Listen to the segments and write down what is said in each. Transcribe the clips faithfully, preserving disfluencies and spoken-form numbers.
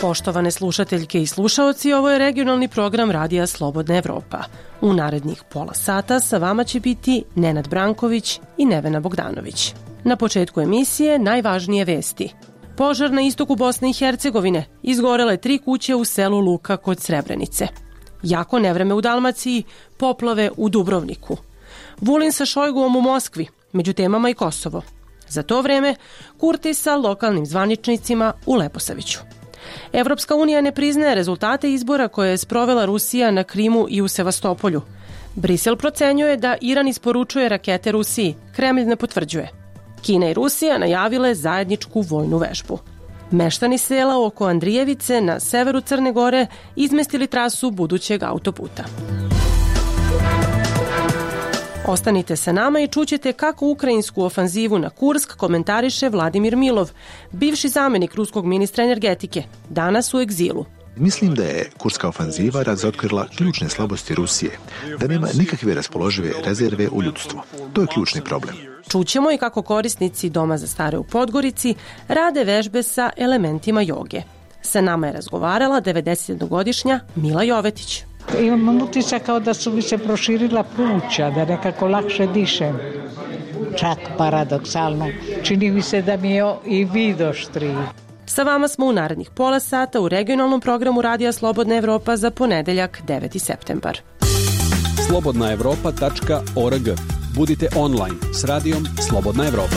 Poštovane slušateljke i slušaoci, ovo je regionalni program Radija Slobodna Evropa. U narednih pola sata sa vama će biti Nenad Branković i Nevena Bogdanović. Na početku emisije najvažnije vesti. Požar na istoku Bosne i Hercegovine, izgorele tri kuće u selu Luka kod Srebrenice. Jako nevreme u Dalmaciji, poplave u Dubrovniku. Vulin sa Šojguom u Moskvi, među temama i Kosovo. Za to vreme Kurti sa lokalnim zvaničnicima u Leposaviću. Evropska unija ne priznaje rezultate izbora koje je sprovela Rusija na Krimu i u Sevastopolju. Brisel procenjuje da Iran isporučuje rakete Rusiji, Kremlj ne potvrđuje. Kina i Rusija najavile zajedničku vojnu vežbu. Meštani sela oko Andrijevice na severu Crne Gore izmestili trasu budućeg autoputa. Ostanite sa nama i čućete kako ukrajinsku ofanzivu na Kursk komentariše Vladimir Milov, bivši zamenik ruskog ministra energetike, danas u egzilu. Mislim da je kurska ofanziva razotkrila ključne slabosti Rusije, da nema nikakve raspoložive rezerve u ljudstvu. To je ključni problem. Čućemo i kako korisnici Doma za stare u Podgorici rade vežbe sa elementima joge. Sa nama je razgovarala devedesetjednogodišnja Mila Jovetić. Imam utisak kao da su mi se proširila pluća, da nekako lakše dišem. Čak paradoksalno. Čini mi se da mi je i vid oštriji. Sa vama smo u narednih pola sata u regionalnom programu Radija Slobodna Evropa za ponedeljak deveti septembar. slobodna evropa tačka org. Budite online s radijom Slobodna Evropa.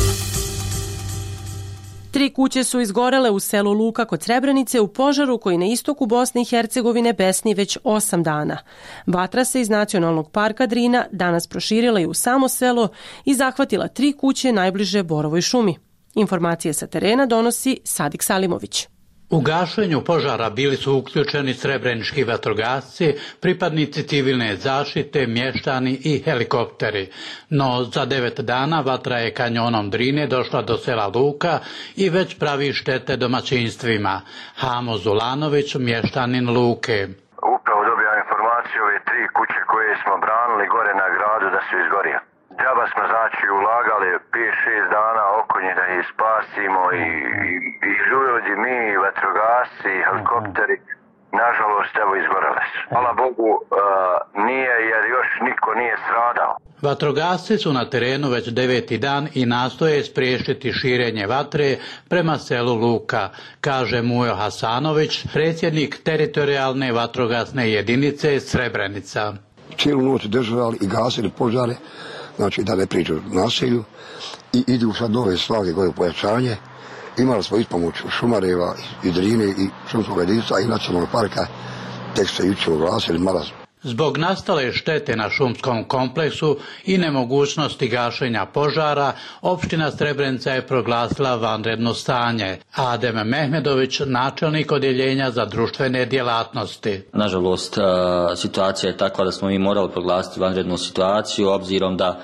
Tri kuće su izgorele u selu Luka kod Srebrenice u požaru koji na istoku Bosne i Hercegovine besni već osam dana. Vatra se iz Nacionalnog parka Drina danas proširila i u samo selo i zahvatila tri kuće najbliže Borovoj šumi. Informacije sa terena donosi Sadik Salimović. U gašenju požara bili su uključeni srebrenički vatrogasci, pripadnici civilne zaštite, mještani i helikopteri. No za devet dana vatra je kanjonom Drine došla do sela Luka i već pravi štete domaćinstvima. Hamo Zulanović, mještanin Luke. Upravo dobijam informaciju ove tri kuće koje smo branili gore na gradu da su izgorjeli. Džaba smo znači ulagali pet šest dana oko njih da ih spasimo i, i, i ljudi, mi, vatrogasci, helikopteri, nažalost evo izgorele su. Hvala Bogu uh, nije jer još niko nije stradao. Vatrogasci su na terenu već deveti dan i nastoje spriječiti širenje vatre prema selu Luka, kaže Mujo Hasanović, predsjednik teritorijalne vatrogasne jedinice Srebrenica. Cijelu noć držali i gasili požare, znači da ne priđu naselju i idu sad nove snage koje pojačanje. Imali smo ispomoć Šumareva i Drine i šumskog jedinstva i nacionalnog parka, tek se jučer oglasili marazm. Zbog nastale štete na šumskom kompleksu i nemogućnosti gašenja požara, opština Srebrenica je proglasila vanredno stanje. Adem Mehmedović, načelnik odjeljenja za društvene djelatnosti. Nažalost, situacija je takva da smo mi morali proglasiti vanrednu situaciju, obzirom da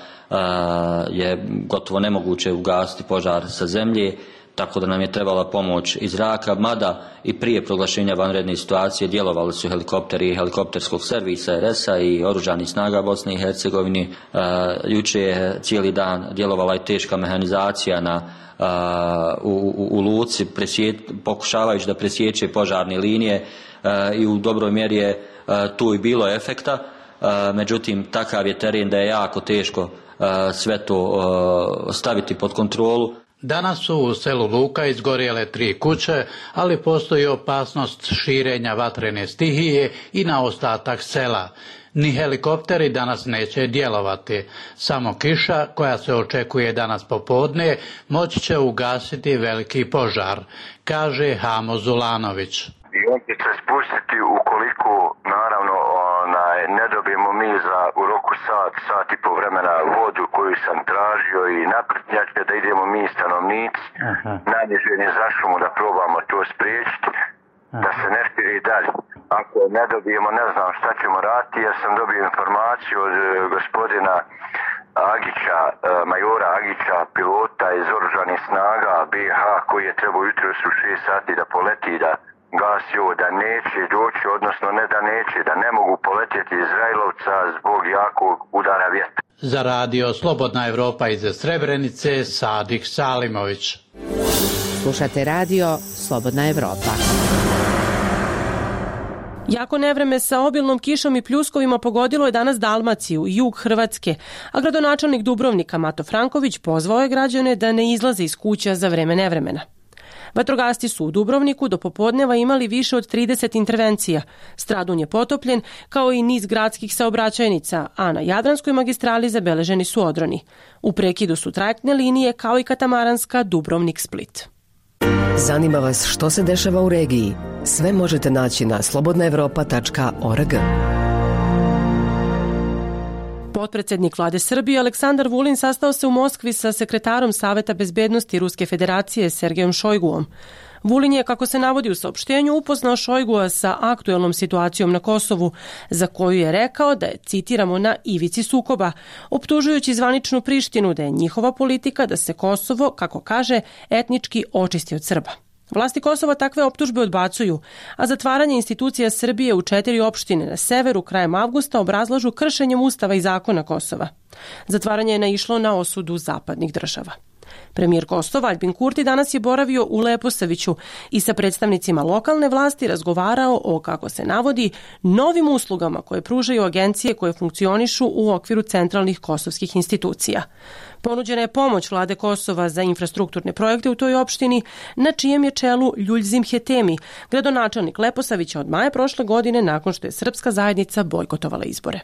je gotovo nemoguće ugasiti požar sa zemlje, tako da nam je trebala pomoć iz zraka, mada i prije proglašenja vanredne situacije djelovali su helikopteri helikopterskog servisa R S-a i oružanih snaga Bosne i Hercegovine. E, juče je cijeli dan djelovala i teška mehanizacija na, a, u, u, u Luci, presje, pokušavajući da presjeće požarne linije a, i u dobroj mjeri je a, tu i bilo efekta. A, međutim, takav je teren da je jako teško a, sve to a, staviti pod kontrolu. Danas su u selu Luka izgorjele tri kuće, ali postoji opasnost širenja vatrene stihije i na ostatak sela. Ni helikopteri danas neće djelovati. Samo kiša, koja se očekuje danas popodne, moći će ugasiti veliki požar, kaže Hamo Zulanović. I on će se spustiti ukoliko, naravno, onaj, ne dobijemo mi za u roku sat, sat i po vremena vodu koju sam tražio i naprtnjačke da idemo mi stanovnici, najniženje za šumu da probamo to spriječiti, da se ne širi dalje. Ako ne dobijemo, ne znam šta ćemo raditi, jer sam dobio informaciju od e, gospodina Agića, e, majora Agića, pilota iz oružanih snaga B H koji je trebao jutros u šest sati da poleti da gasi ovo, da neće doći, odnosno ne da neće, da ne mogu poletjeti iz Izraelovca zbog jakog udara vjetra. Za radio Slobodna Evropa iz Srebrenice, Sadik Salimović. Slušate radio Slobodna Evropa. Jako nevreme sa obilnom kišom i pljuskovima pogodilo je danas Dalmaciju i jug Hrvatske, a gradonačelnik Dubrovnika Mato Franković pozvao je građane da ne izlaze iz kuća za vreme nevremena. Vatrogasci su u Dubrovniku do popodneva imali više od trideset intervencija. Stradun je potopljen, kao i niz gradskih saobraćajnica, a na Jadranskoj magistrali zabeleženi su odroni. U prekidu su trajektne linije, kao i katamaranska Dubrovnik-Split. Zanima vas što se dešava u regiji? Sve možete naći na slobodna evropa tačka org. Potpredsednik vlade Srbije Aleksandar Vulin sastao se u Moskvi sa sekretarom Saveta bezbednosti Ruske federacije Sergejom Šojguom. Vulin je, kako se navodi u saopštenju, upoznao Šojgua sa aktuelnom situacijom na Kosovu, za koju je rekao da je, citiramo, na ivici sukoba, optužujući zvaničnu Prištinu da je njihova politika da se Kosovo, kako kaže, etnički očisti od Srba. Vlasti Kosova takve optužbe odbacuju, a zatvaranje institucija Srbije u četiri opštine na severu krajem avgusta obrazlažu kršenjem Ustava i zakona Kosova. Zatvaranje je naišlo na osudu zapadnih država. Premijer Kosova Aljbin Kurti danas je boravio u Leposaviću i sa predstavnicima lokalne vlasti razgovarao o, kako se navodi, novim uslugama koje pružaju agencije koje funkcionišu u okviru centralnih kosovskih institucija. Ponuđena je pomoć vlade Kosova za infrastrukturne projekte u toj opštini, na čijem je čelu Ljuljzim Hetemi, gradonačelnik Leposavića od maja prošle godine nakon što je srpska zajednica bojkotovala izbore.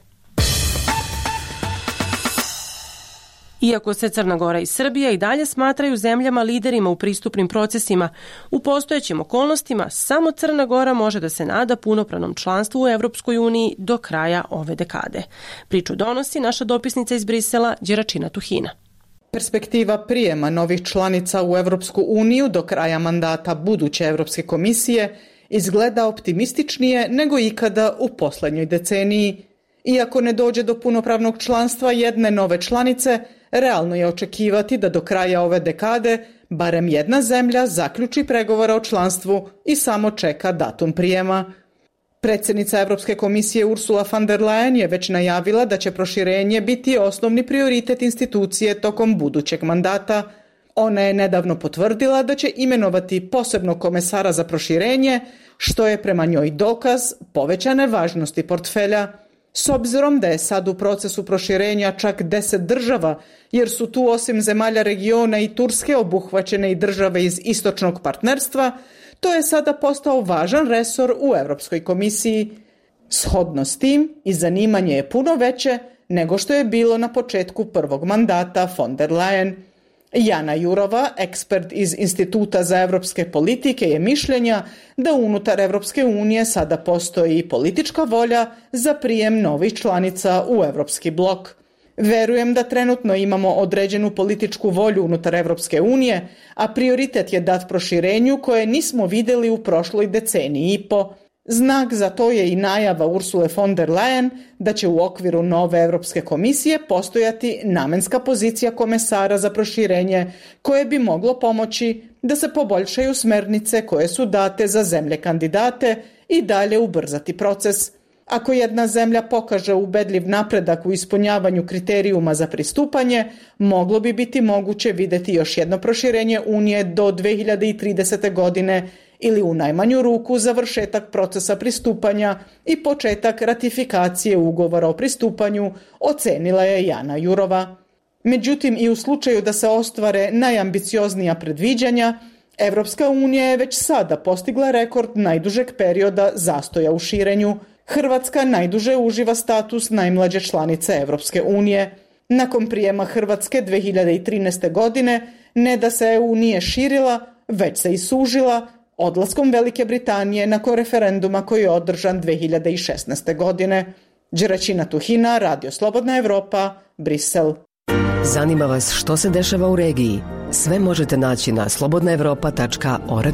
Iako se Crna Gora i Srbija i dalje smatraju zemljama liderima u pristupnim procesima, u postojećim okolnostima samo Crna Gora može da se nada punopravnom članstvu u Evropskoj uniji do kraja ove dekade. Priču donosi naša dopisnica iz Brisela, Đeračina Tuhina. Perspektiva prijema novih članica u Evropsku uniju do kraja mandata buduće Evropske komisije izgleda optimističnije nego ikada u poslednjoj deceniji. Iako ne dođe do punopravnog članstva jedne nove članice, realno je očekivati da do kraja ove dekade barem jedna zemlja zaključi pregovore o članstvu i samo čeka datum prijema. Predsjednica Evropske komisije Ursula von der Leyen je već najavila da će proširenje biti osnovni prioritet institucije tokom budućeg mandata. Ona je nedavno potvrdila da će imenovati posebnog komesara za proširenje, što je prema njoj dokaz povećane važnosti portfelja. S obzirom da je sad u procesu proširenja čak deset država, jer su tu osim zemalja regiona i Turske obuhvaćene i države iz istočnog partnerstva, to je sada postao važan resor u Evropskoj komisiji. Shodno s tim i zanimanje je puno veće nego što je bilo na početku prvog mandata von der Leyen. Jana Jurova, ekspert iz Instituta za evropske politike, je mišljenja da unutar Evropske unije sada postoji politička volja za prijem novih članica u Evropski blok. Verujem da trenutno imamo određenu političku volju unutar Evropske unije, a prioritet je dat proširenju koje nismo videli u prošloj deceniji i po. Znak za to je i najava Ursule von der Leyen da će u okviru nove Evropske komisije postojati namenska pozicija komesara za proširenje koje bi moglo pomoći da se poboljšaju smernice koje su date za zemlje kandidate i dalje ubrzati proces. Ako jedna zemlja pokaže ubedljiv napredak u ispunjavanju kriterijuma za pristupanje, moglo bi biti moguće videti još jedno proširenje Unije do dve hiljade tridesete. godine ili u najmanju ruku završetak procesa pristupanja i početak ratifikacije ugovora o pristupanju, ocenila je Jana Jurova. Međutim, i u slučaju da se ostvare najambicioznija predviđanja, Evropska unija je već sada postigla rekord najdužeg perioda zastoja u širenju. Hrvatska najduže uživa status najmlađe članice Evropske unije. Nakon prijema Hrvatske dve hiljade trinaeste. godine, ne da se E U nije širila, već se i sužila, odlaskom Velike Britanije nakon referenduma koji je održan dve hiljade šesnaeste. godine. Đeračina Tuhina, Radio Slobodna Evropa, Brisel. Zanima vas što se dešava u regiji? Sve možete naći na slobodna evropa tačka org.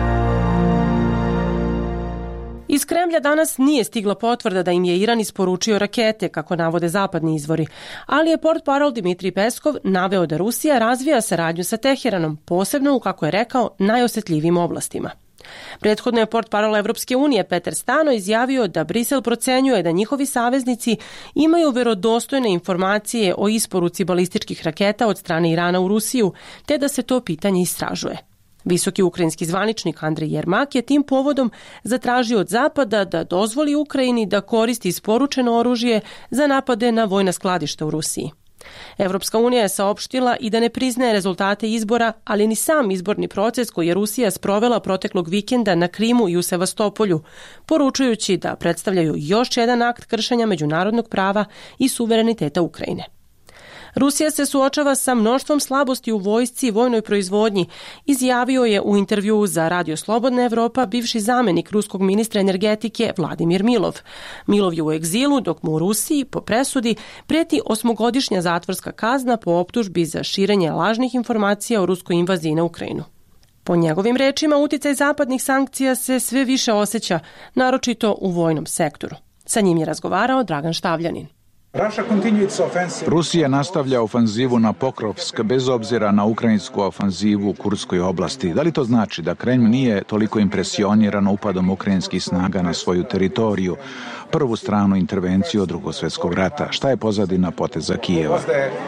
Iz Kremlja danas nije stigla potvrda da im je Iran isporučio rakete, kako navode zapadni izvori, ali je portparol Dimitrij Peskov naveo da Rusija razvija saradnju sa Teheranom, posebno u, kako je rekao, najosetljivim oblastima. Prethodno je portparol Evropske unije Peter Stano izjavio da Brisel procenjuje da njihovi saveznici imaju verodostojne informacije o isporuci balističkih raketa od strane Irana u Rusiju, te da se to pitanje istražuje. Visoki ukrajinski zvaničnik Andrej Jermak je tim povodom zatražio od Zapada da dozvoli Ukrajini da koristi isporučeno oružje za napade na vojna skladišta u Rusiji. Evropska unija je saopštila i da ne priznaje rezultate izbora, ali ni sam izborni proces koji je Rusija sprovela proteklog vikenda na Krimu i u Sevastopolju, poručujući da predstavljaju još jedan akt kršenja međunarodnog prava i suvereniteta Ukrajine. Rusija se suočava sa mnoštvom slabosti u vojsci i vojnoj proizvodnji, izjavio je u intervjuu za Radio Slobodna Evropa bivši zamenik ruskog ministra energetike Vladimir Milov. Milov je u egzilu dok mu u Rusiji po presudi preti osmogodišnja zatvorska kazna po optužbi za širenje lažnih informacija o ruskoj invaziji na Ukrajinu. Po njegovim rečima, uticaj zapadnih sankcija se sve više osjeća, naročito u vojnom sektoru. Sa njim je razgovarao Dragan Štavljanin. Rusija nastavlja ofanzivu na Pokrovsk bez obzira na ukrajinsku ofanzivu u Kurskoj oblasti. Da li to znači da Kremlj nije toliko impresioniran upadom ukrajinskih snaga na svoju teritoriju, prvu stranu intervenciju od Drugog svjetskog rata? Šta je pozadina poteza Kijeva?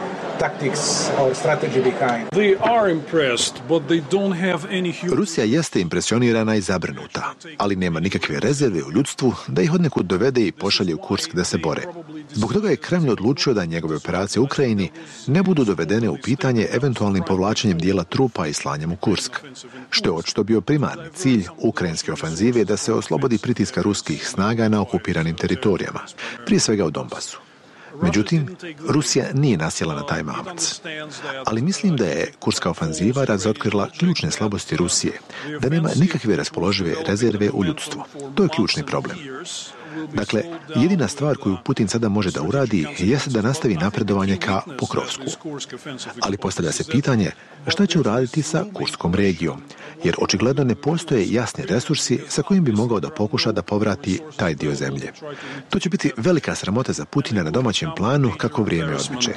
Rusija jeste impresionirana i zabrinuta, ali nema nikakve rezerve u ljudstvu da ih odnekud dovede i pošalje u Kursk da se bore. Zbog toga je Kremlj odlučio da njegove operacije u Ukrajini ne budu dovedene u pitanje eventualnim povlačenjem dijela trupa i slanjem u Kursk, što je očito bio primarni cilj ukrajinske ofanzive da se oslobodi pritiska ruskih snaga na okupiranim teritorijama, prije svega u Donbasu. Međutim, Rusija nije nasjela na taj mamac. Ali mislim da je kurska ofanziva razotkrila ključne slabosti Rusije, da nema nikakve raspoložive rezerve u ljudstvu. To je ključni problem. Dakle, jedina stvar koju Putin sada može da uradi jeste da nastavi napredovanje ka Pokrovsku. Ali postavlja se pitanje šta će uraditi sa Kurskom regijom, jer očigledno ne postoje jasni resursi sa kojim bi mogao da pokuša da povrati taj dio zemlje. To će biti velika sramota za Putina na domaćem planu kako vrijeme odmiče.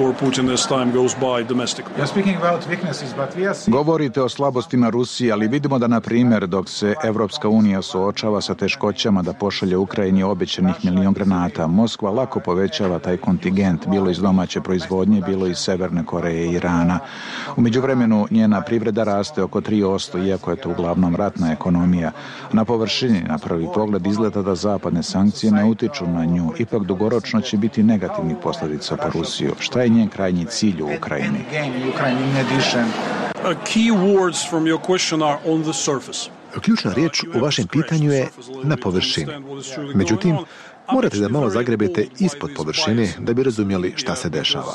Govorite o slabostima Rusije, ali vidimo da, na primjer, dok se Evropska unija suočava sa teškoćama da pošalje Ukrajini obećanih milion granata, Moskva lako povećava taj kontingent, bilo iz domaće proizvodnje, bilo iz Severne Koreje i Irana. U međuvremenu njena privreda raste oko tri posto, iako je to uglavnom ratna ekonomija. Na površini, na prvi pogled, izgleda da zapadne sankcije ne utiču na nju. Ipak dugoročno će biti negativnih posljedica po Rusiju. Šta je njen krajnji cilj u Ukrajini? Ključna riječ u vašem pitanju je na površini. Međutim, morate da malo zagrebete ispod površine da bi razumjeli šta se dešava.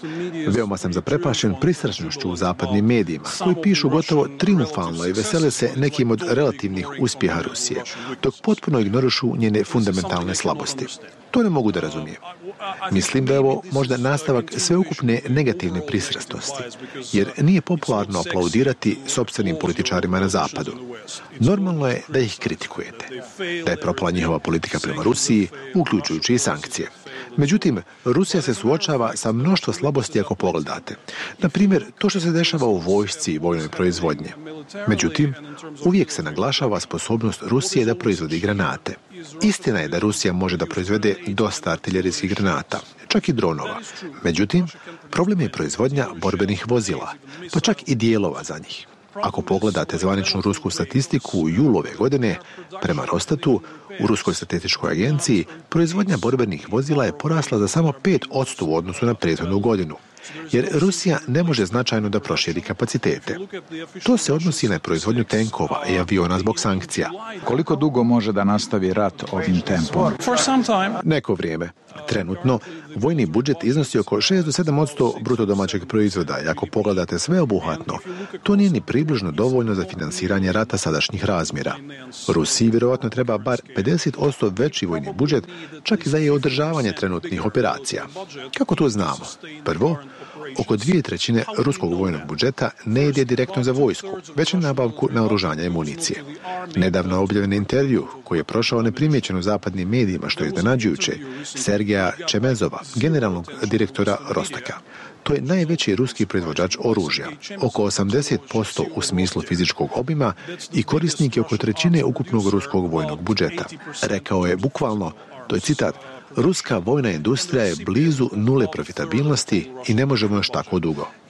Veoma sam zaprepašen pristrašnošću u zapadnim medijima, koji pišu gotovo triumfalno i vesele se nekim od relativnih uspjeha Rusije, dok potpuno ignorušu njene fundamentalne slabosti. To ne mogu da razumijem. Mislim da je ovo možda nastavak sveukupne negativne pristrasnosti, jer nije popularno aplaudirati sopstvenim političarima na zapadu. Normalno je da ih kritikujete, da je propala njihova politika prema Rusiji, uključujući i sankcije. Međutim, Rusija se suočava sa mnoštvo slabosti ako pogledate. Na primjer, to što se dešava u vojsci i vojnoj proizvodnji. Međutim, uvijek se naglašava sposobnost Rusije da proizvodi granate. Istina je da Rusija može da proizvede dosta artiljerijskih granata, čak i dronova. Međutim, problem je proizvodnja borbenih vozila, pa čak i dijelova za njih. Ako pogledate zvaničnu rusku statistiku u julu ove godine, prema Rostatu, u Ruskoj statističkoj agenciji, proizvodnja borbenih vozila je porasla za samo pet posto u odnosu na prethodnu godinu, jer Rusija ne može značajno da proširi kapacitete. To se odnosi na proizvodnju tenkova i aviona zbog sankcija. Koliko dugo može da nastavi rat ovim tempom? Neko vrijeme. Trenutno, vojni budžet iznosi oko šest do sedam posto bruto domaćeg proizvoda i ako pogledate sveobuhvatno, to nije ni približno dovoljno za finansiranje rata sadašnjih razmjera. Rusiji vjerovatno treba bar pedeset posto veći vojni budžet, čak i za je održavanje trenutnih operacija. Kako to znamo? Prvo, oko dvije trećine ruskog vojnog budžeta ne ide direktno za vojsku, već na nabavku naoružanja i municije. Nedavno objavljen intervju, koji je prošao neprimjećen u zapadnim medijima, što je iznenađujuće, Sergeja Čemezova, generalnog direktora Rostaka. To je najveći ruski proizvođač oružja, oko osamdeset posto u smislu fizičkog obima i korisnik je oko trećine ukupnog ruskog vojnog budžeta. Rekao je bukvalno, to je citat, ruska vojna industrija je blizu nule profitabilnosti i ne možemo još tako dugo.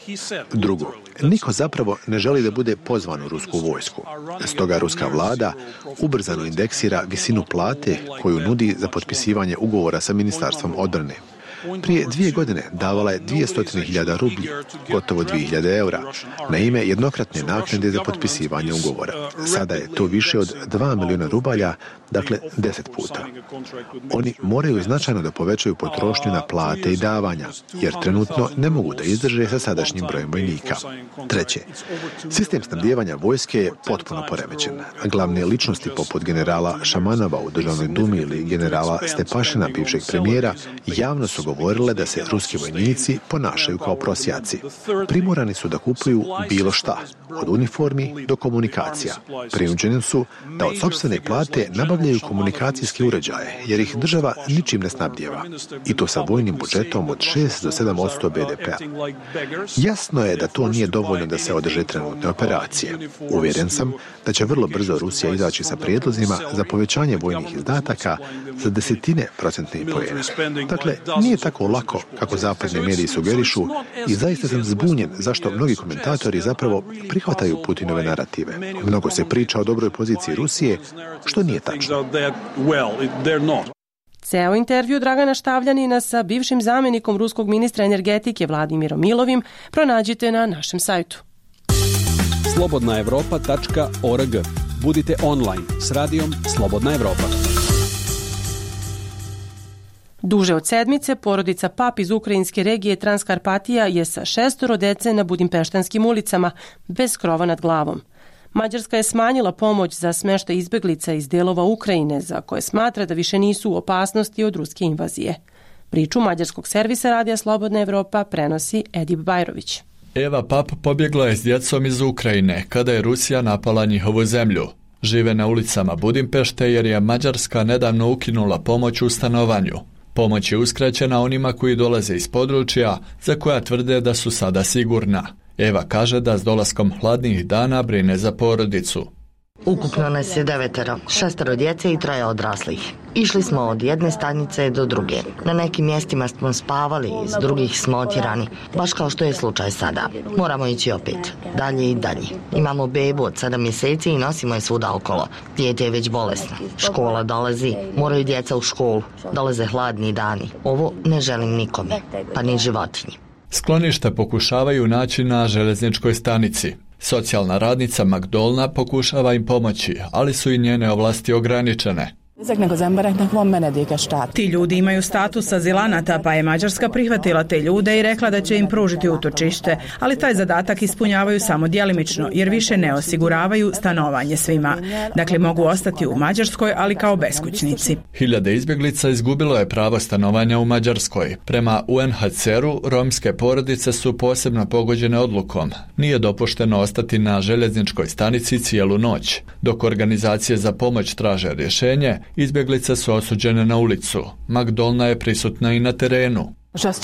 Drugo, niko zapravo ne želi da bude pozvan u rusku vojsku. Stoga ruska vlada ubrzano indeksira visinu plate koju nudi za potpisivanje ugovora sa Ministarstvom odbrane. Prije dvije godine davala je dvjesto hiljada rublji, gotovo dvije hiljade eura, na ime jednokratne naknade za potpisivanje ugovora. Sada je to više od dva milijuna rubalja, dakle deset puta. Oni moraju značajno da povećaju potrošnju na plate i davanja, jer trenutno ne mogu da izdrže sa sadašnjim brojem vojnika. Treće, sistem snabdijevanja vojske je potpuno poremećen. Glavne ličnosti poput generala Šamanova u Državnoj dumi ili generala Stepašina, bivšeg premijera, javno su govorile da se ruski vojnici ponašaju kao prosjaci. Primorani su da kupuju bilo šta, od uniformi do komunikacija. Prinuđeni su da od sopstvene plate nabavljaju komunikacijske uređaje, jer ih država ničim ne snabdijeva. I to sa vojnim budžetom od šest do sedam posto be de pea. Jasno je da to nije dovoljno da se održe trenutne operacije. Uvjeren sam da će vrlo brzo Rusija izaći sa prijedlozima za povećanje vojnih izdataka za desetine procentnih poena. Dakle, nije tako lako kako zapadni mediji sugerišu i zaista sam zbunjen zašto mnogi komentatori zapravo prihvataju Putinove narative. Mnogo se priča o dobroj poziciji Rusije, što nije tačno. Ceo intervju Dragana Štavljanina sa bivšim zamjenikom ruskog ministra energetike Vladimirom Milovim pronađite na našem sajtu. slobodna evropa tačka org. Budite online s radijom Slobodna Evropa. Duže od sedmice porodica Pap iz ukrajinske regije Transkarpatija je sa šestoro dece na budimpeštanskim ulicama bez krova nad glavom. Mađarska je smanjila pomoć za smještaj izbeglica iz delova Ukrajine za koje smatra da više nisu u opasnosti od ruske invazije. Priču mađarskog servisa Radija Slobodna Evropa prenosi Edip Bajrović. Eva Pap pobjegla je s djecom iz Ukrajine kada je Rusija napala njihovu zemlju. Žive na ulicama Budimpešte jer je Mađarska nedavno ukinula pomoć u stanovanju. Pomoć je uskraćena onima koji dolaze iz područja za koja tvrde da su sada sigurna. Eva kaže da s dolaskom hladnih dana brine za porodicu. Ukupno nas je devetero, šestero djece i troje odraslih. Išli smo od jedne stanice do druge. Na nekim mjestima smo spavali, iz drugih smo otjerani, baš kao što je slučaj sada. Moramo ići opet, dalje i dalje. Imamo bebu od sedam mjeseci i nosimo je svuda okolo. Dijete je već bolesno. Škola dolazi, moraju djeca u školu. Dolaze hladni dani. Ovo ne želim nikome, pa ni životinji. Sklonište pokušavaju naći na željezničkoj stanici. Socijalna radnica Magdolna pokušava im pomoći, ali su i njene ovlasti ograničene. Ti ljudi imaju status azilanata, pa je Mađarska prihvatila te ljude i rekla da će im pružiti utočište, ali taj zadatak ispunjavaju samo djelimično, jer više ne osiguravaju stanovanje svima. Dakle, mogu ostati u Mađarskoj, ali kao beskućnici. Hiljade izbjeglica izgubilo je pravo stanovanja u Mađarskoj. Prema U N H C R-u, romske porodice su posebno pogođene odlukom. Nije dopušteno ostati na željezničkoj stanici cijelu noć. Dok organizacije za pomoć traže rješenje, izbjeglice su osuđene na ulicu. Magdolna je prisutna i na terenu.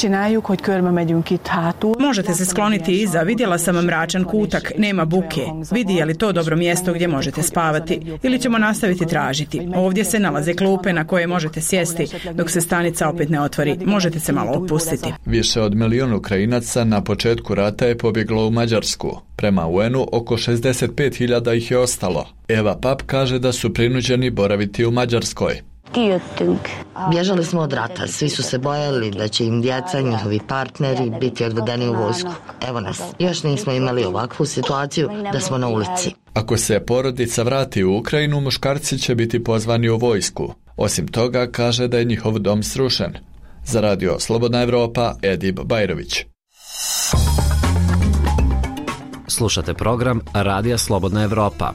Možete se skloniti iza, vidjela sam mračan kutak, nema buke. Vidi je li to dobro mjesto gdje možete spavati ili ćemo nastaviti tražiti. Ovdje se nalaze klupe na koje možete sjesti dok se stanica opet ne otvori. Možete se malo opustiti. Više od milijun Ukrajinaca na početku rata je pobjeglo u Mađarsku. Prema U N-u oko šezdeset pet hiljada ih je ostalo. Eva Pap kaže da su prinuđeni boraviti u Mađarskoj. Bježali smo od rata, svi su se bojali da će im djeca, njihovi partneri biti odvedeni u vojsku. Evo nas, još nismo imali ovakvu situaciju da smo na ulici. Ako se porodica vrati u Ukrajinu, muškarci će biti pozvani u vojsku. Osim toga, kaže da je njihov dom srušen. Za Radio Slobodna Evropa, Edip Bajrović. Slušate program Radija Slobodna Evropa.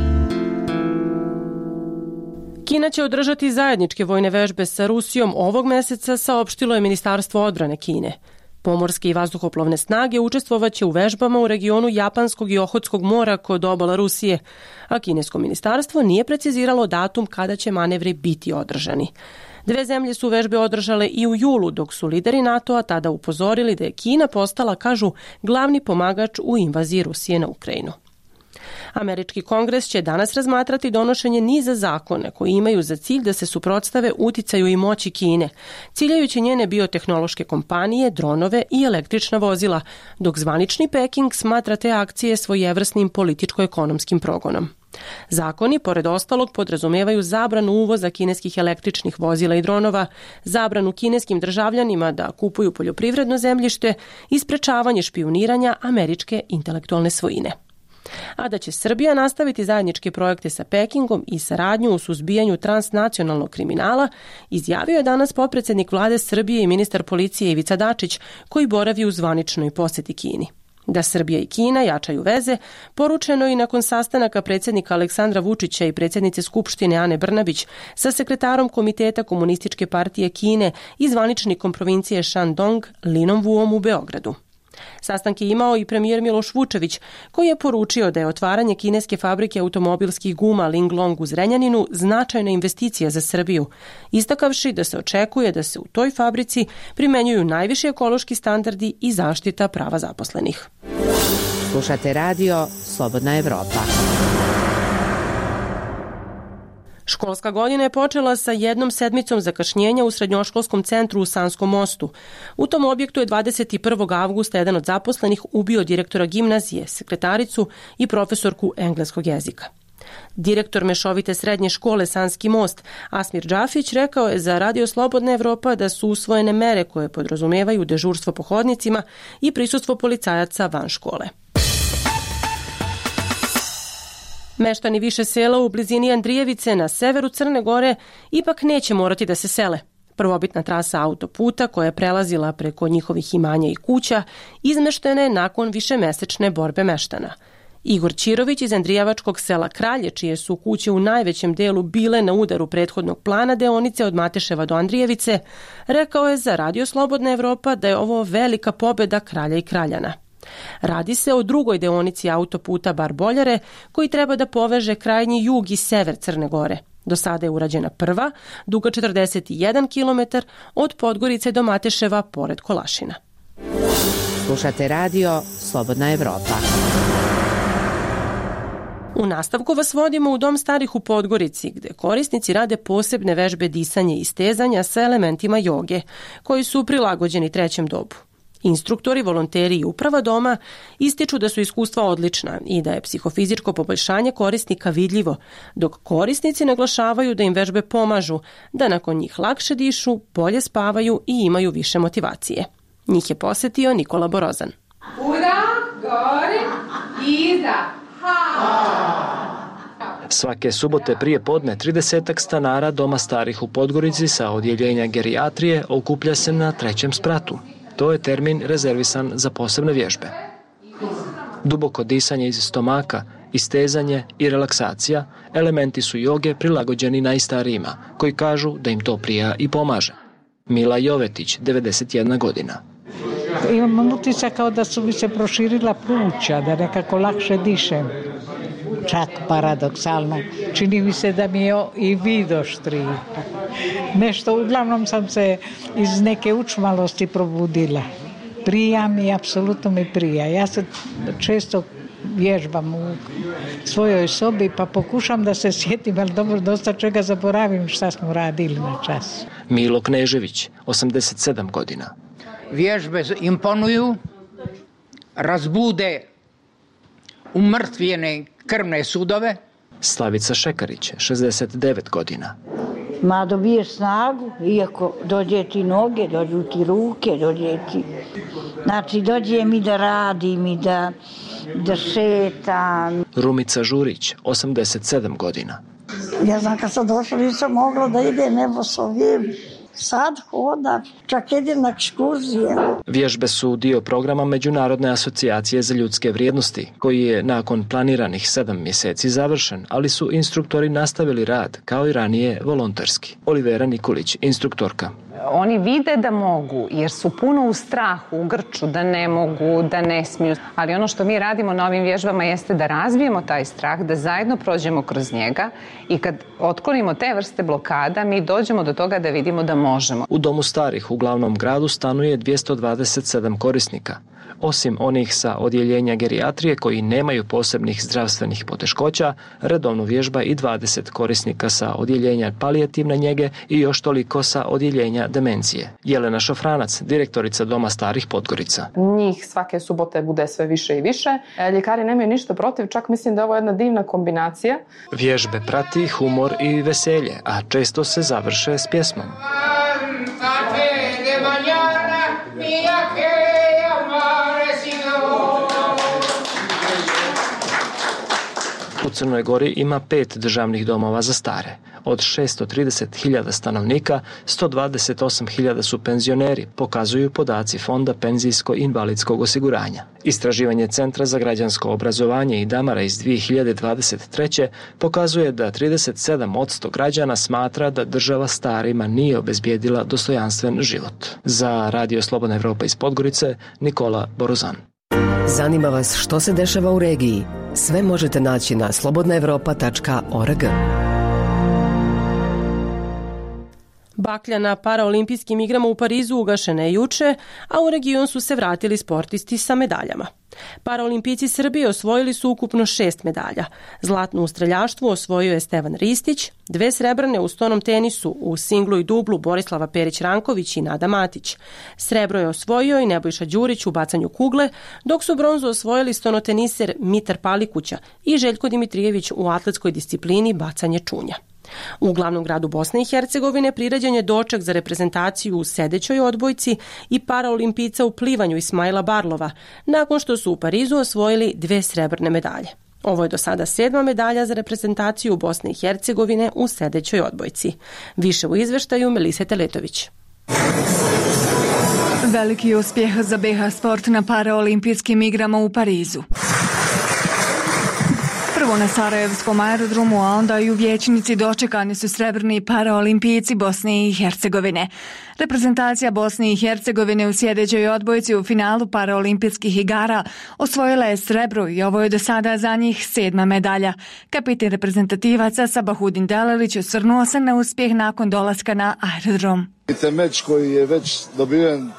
Kina će održati zajedničke vojne vežbe sa Rusijom ovog mjeseca, saopštilo je Ministarstvo odbrane Kine. Pomorske i vazduhoplovne snage učestvovaće u vežbama u regionu Japanskog i Ohotskog mora kod obala Rusije, a kinesko ministarstvo nije preciziralo datum kada će manevri biti održani. Dve zemlje su vežbe održale i u julu, dok su lideri NATO-a tada upozorili da je Kina postala, kažu, glavni pomagač u invaziji Rusije na Ukrajinu. Američki kongres će danas razmatrati donošenje niza zakona koji imaju za cilj da se suprotstave uticaju i moći Kine, ciljajući njene biotehnološke kompanije, dronove i električna vozila, dok zvanični Peking smatra te akcije svojevrsnim političko-ekonomskim progonom. Zakoni, pored ostalog, podrazumevaju zabranu uvoza kineskih električnih vozila i dronova, zabranu kineskim državljanima da kupuju poljoprivredno zemljište i sprečavanje špijuniranja američke intelektualne svojine. A da će Srbija nastaviti zajedničke projekte sa Pekingom i saradnju u suzbijanju transnacionalnog kriminala, izjavio je danas potpredsednik vlade Srbije i ministar policije Ivica Dačić, koji boravi u zvaničnoj poseti Kini. Da Srbija i Kina jačaju veze, poručeno i nakon sastanaka predsjednika Aleksandra Vučića i predsjednice Skupštine Ane Brnabić sa sekretarom Komiteta Komunističke partije Kine i zvaničnikom provincije Shandong Linom Vuom u Beogradu. Sastanak je imao i premijer Miloš Vučević, koji je poručio da je otvaranje kineske fabrike automobilskih guma Linglong u Zrenjaninu značajna investicija za Srbiju, istakavši da se očekuje da se u toj fabrici primenjuju najviši ekološki standardi i zaštita prava zaposlenih. Slušate radio Slobodna Evropa. Školska godina je počela sa jednom sedmicom zakašnjenja u srednjoškolskom centru u Sanskom mostu. U tom objektu je dvadeset prvog avgusta jedan od zaposlenih ubio direktora gimnazije, sekretaricu i profesorku engleskog jezika. Direktor mešovite srednje škole Sanski most, Asmir Džafić, rekao je za Radio Slobodna Evropa da su usvojene mere koje podrazumevaju dežurstvo po hodnicima i prisustvo policajaca van škole. Meštani više sela u blizini Andrijevice na severu Crne Gore ipak neće morati da se sele. Prvobitna trasa autoputa koja je prelazila preko njihovih imanja i kuća izmeštena je nakon višemesečne borbe meštana. Igor Ćirović iz Andrijevačkog sela Kralje, čije su kuće u najvećem delu bile na udaru prethodnog plana deonice od Mateševa do Andrijevice, rekao je za Radio Slobodna Evropa da je ovo velika pobjeda Kralja i Kraljana. Radi se o drugoj deonici autoputa Bar-Boljare, koji treba da poveže krajnji jug i sever Crne Gore. Do sada je urađena prva, duga četrdeset jedan kilometar, od Podgorice do Mateševa pored Kolašina. Slušate radio Slobodna Evropa. U nastavku vas vodimo u Dom starih u Podgorici, gde korisnici rade posebne vežbe disanja i stezanja sa elementima joge, koji su prilagođeni trećem dobu. Instruktori, volonteri i uprava doma ističu da su iskustva odlična i da je psihofizičko poboljšanje korisnika vidljivo, dok korisnici naglašavaju da im vežbe pomažu, da nakon njih lakše dišu, bolje spavaju i imaju više motivacije. Njih je posetio Nikola Borozan. Uda, gore, iza, ha! Svake subote prije podne tridesetak stanara Doma starih u Podgorici sa odjeljenja gerijatrije okuplja se na trećem spratu. To je termin rezervisan za posebne vježbe. Duboko disanje iz stomaka, istezanje i relaksacija elementi su joge prilagođeni najstarijima, koji kažu da im to prija i pomaže. Mila Jovetić, devedeset jedna godina. Imam utisak kao da su mi se proširila pluća, da nekako lakše dišem. Čak paradoksalno. Čini mi se da mi je i vid oštriji. Nešto, uglavnom sam se iz neke učmalosti probudila. Prija mi, apsolutno mi prija. Ja se često vježbam u svojoj sobi pa pokušam da se sjetim, ali dobro, dosta čega zaboravim šta smo radili na čas. Milo Knežević, osamdeset sedam godina. Vježbe imponuju, razbude umrtvljene krvne sudove. Slavica Šekarić, šezdeset devet godina. Ma dobiješ snagu, iako dođe ti noge, dođu ti ruke, dođe ti... Znači, dođe mi da radim i da, da šetam. Rumica Žurić, osamdeset sedam godina. Ja znam, kad sam došla, nisam mogla da idem, nebo s ovim. Sad hoda, čak idem na ekskurzije. Vježbe su dio programa Međunarodne asocijacije za ljudske vrijednosti, koji je nakon planiranih sedam mjeseci završen, ali su instruktori nastavili rad, kao i ranije volonterski. Olivera Nikolić, instruktorka. Oni vide da mogu, jer su puno u strahu, u grču, da ne mogu, da ne smiju. Ali ono što mi radimo na ovim vježbama jeste da razvijemo taj strah, da zajedno prođemo kroz njega i kad otklonimo te vrste blokada, mi dođemo do toga da vidimo da možemo. U Domu starih u glavnom gradu stanuje dvjesto dvadeset sedam korisnika. Osim onih sa odjeljenja gerijatrije koji nemaju posebnih zdravstvenih poteškoća, redovno vježba i dvadeset korisnika sa odjeljenja palijativne njege i još toliko sa odjeljenja demencije. Jelena Šofranac, direktorica Doma starih Podgorica. Njih svake subote bude sve više i više. Ljekari nemaju ništa protiv, čak mislim da je ovo jedna divna kombinacija. Vježbe prati humor i veselje, a često se završe s pjesmom. U Crnoj Gori ima pet državnih domova za stare. Od šesto trideset hiljada stanovnika, sto dvadeset osam hiljada su penzioneri, pokazuju podaci Fonda penzijsko-invalidskog osiguranja. Istraživanje Centra za građansko obrazovanje i Damara iz dvije hiljade dvadeset treće pokazuje da trideset sedam posto građana smatra da država starima nije obezbijedila dostojanstven život. Za Radio Slobodna Evropa iz Podgorice, Nikola Borozan. Zanima vas što se dešava u regiji? Sve možete naći na slobodna evropa tačka org. Baklja na paraolimpijskim igrama u Parizu ugašena je juče, a u region su se vratili sportisti sa medaljama. Paraolimpijci Srbije osvojili su ukupno šest medalja. Zlatnu u streljaštvu osvojio je Stevan Ristić, dve srebrne u stonom tenisu u singlu i dublu Borislava Perić-Ranković i Nada Matić. Srebro je osvojio i Nebojša Đurić u bacanju kugle, dok su bronzu osvojili stonoteniser Mitar Palikuća i Željko Dimitrijević u atletskoj disciplini bacanje čunja. U glavnom gradu Bosne i Hercegovine priređen je doček za reprezentaciju u sedećoj odbojci i paraolimpijca u plivanju Ismaila Barlova, nakon što su u Parizu osvojili dve srebrne medalje. Ovo je do sada sedma medalja za reprezentaciju Bosne i Hercegovine u sedećoj odbojci. Više u izveštaju Melise Teletović. Veliki uspjeh za be ha Sport na paraolimpijskim igrama u Parizu. Prvo na Sarajevskom aerodromu, a onda i u Vijećnici dočekani su srebrni paraolimpijci Bosne i Hercegovine. Reprezentacija Bosne i Hercegovine u sjedećoj odbojci u finalu paraolimpijskih igara osvojila je srebro i ovo je do sada za njih sedma medalja. Kapitan reprezentativaca Sabahudin Delalić osvrnuo se na uspjeh nakon dolaska na aerodrom. Vidite meč koji je već dobiven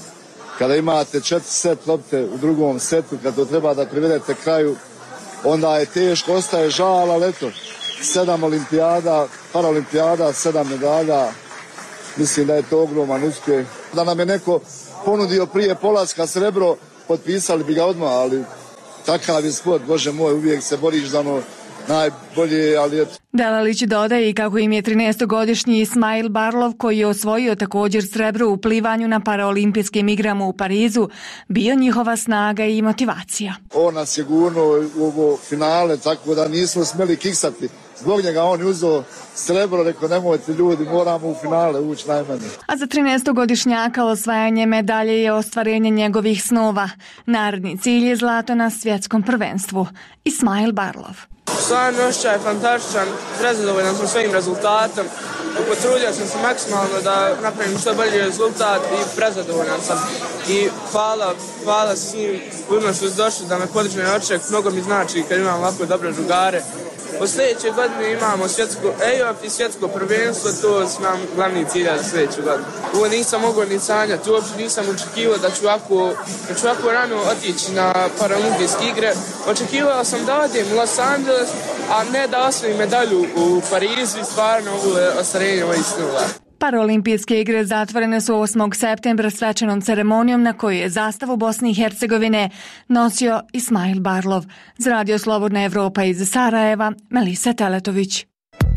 kada imate četiri set lopte u drugom setu, kad to treba da privedete kraju, onda je teško, ostaje žal, ali eto, sedam olimpijada, paraolimpijada, sedam medalja, mislim da je to ogroman uspjeh. Da nam je neko ponudio prije polaska srebro, potpisali bi ga odmah, ali takav je sport, Bože moj, uvijek se boriš za ono najbolje, ali eto. Delalić dodaje i kako im je trinaestogodišnji Ismail Barlov, koji je osvojio također srebro u plivanju na paraolimpijskim igrama u Parizu, bio njihova snaga i motivacija. On nas je gurnuo u ovo finale, tako da nismo smjeli kiksati. Zbog njega on je uzeo srebro, rekao nemojte ljudi, moramo u finale ući najmanje. A za trinaestogodišnjaka osvajanje medalje je ostvarenje njegovih snova. Naredni cilj je zlato na svjetskom prvenstvu. Ismail Barlov. Stvarno osjećaj je fantastičan, prezadovoljan sam svojim rezultatom. Potrudio sam se maksimalno da napravim što bolji rezultat i prezadovoljan sam. I hvala, hvala svim ljudima što su došli da me podrže na oček. Mnogo mi znači kad imam ovako dobre drugare. Od sljedeće godine imamo svjetsko E O F i svjetsko prvenstvo, to su nam glavni cilja za sljedeću godinu. Ovo nisam mogao ni sanjati, uopće nisam očekivao da ću ovako, da ću ovako rano otići na paraolimpijske igre. Očekivao sam da odim u Los Angeles, a ne da osvojim medalju u Parizu i stvarno ovo je ostvarenje mojih snova. Paraolimpijske igre zatvorene su osmog septembra svečanom ceremonijom na kojoj je zastavu Bosne i Hercegovine nosio Ismail Barlov. Za Radio Slobodna Evropa iz Sarajeva, Melisa Teletović.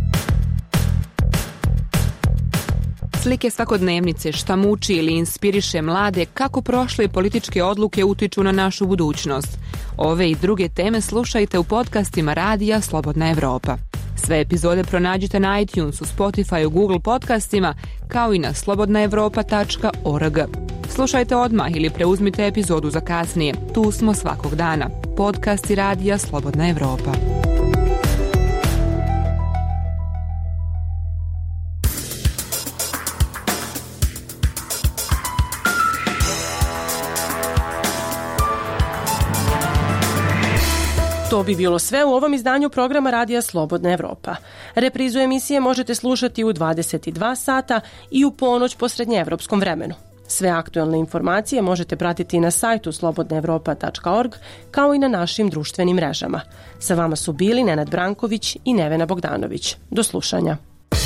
Slike svakodnevnice, šta muči ili inspiriše mlade, kako prošle političke odluke utiču na našu budućnost. Ove i druge teme slušajte u podcastima Radija Slobodna Evropa. Sve epizode pronađite na iTunesu, Spotifyu, Google podcastima, kao i na slobodna evropa tačka org. Slušajte odmah ili preuzmite epizodu za kasnije. Tu smo svakog dana. Podcasti Radija Slobodna Evropa. To bi bilo sve u ovom izdanju programa Radija Slobodna Evropa. Reprizu emisije možete slušati u dvadeset dva sata i u ponoć po srednjeevropskom vremenu. Sve aktuelne informacije možete pratiti na sajtu slobodna evropa tačka org kao i na našim društvenim mrežama. Sa vama su bili Nenad Branković i Nevena Bogdanović. Do slušanja.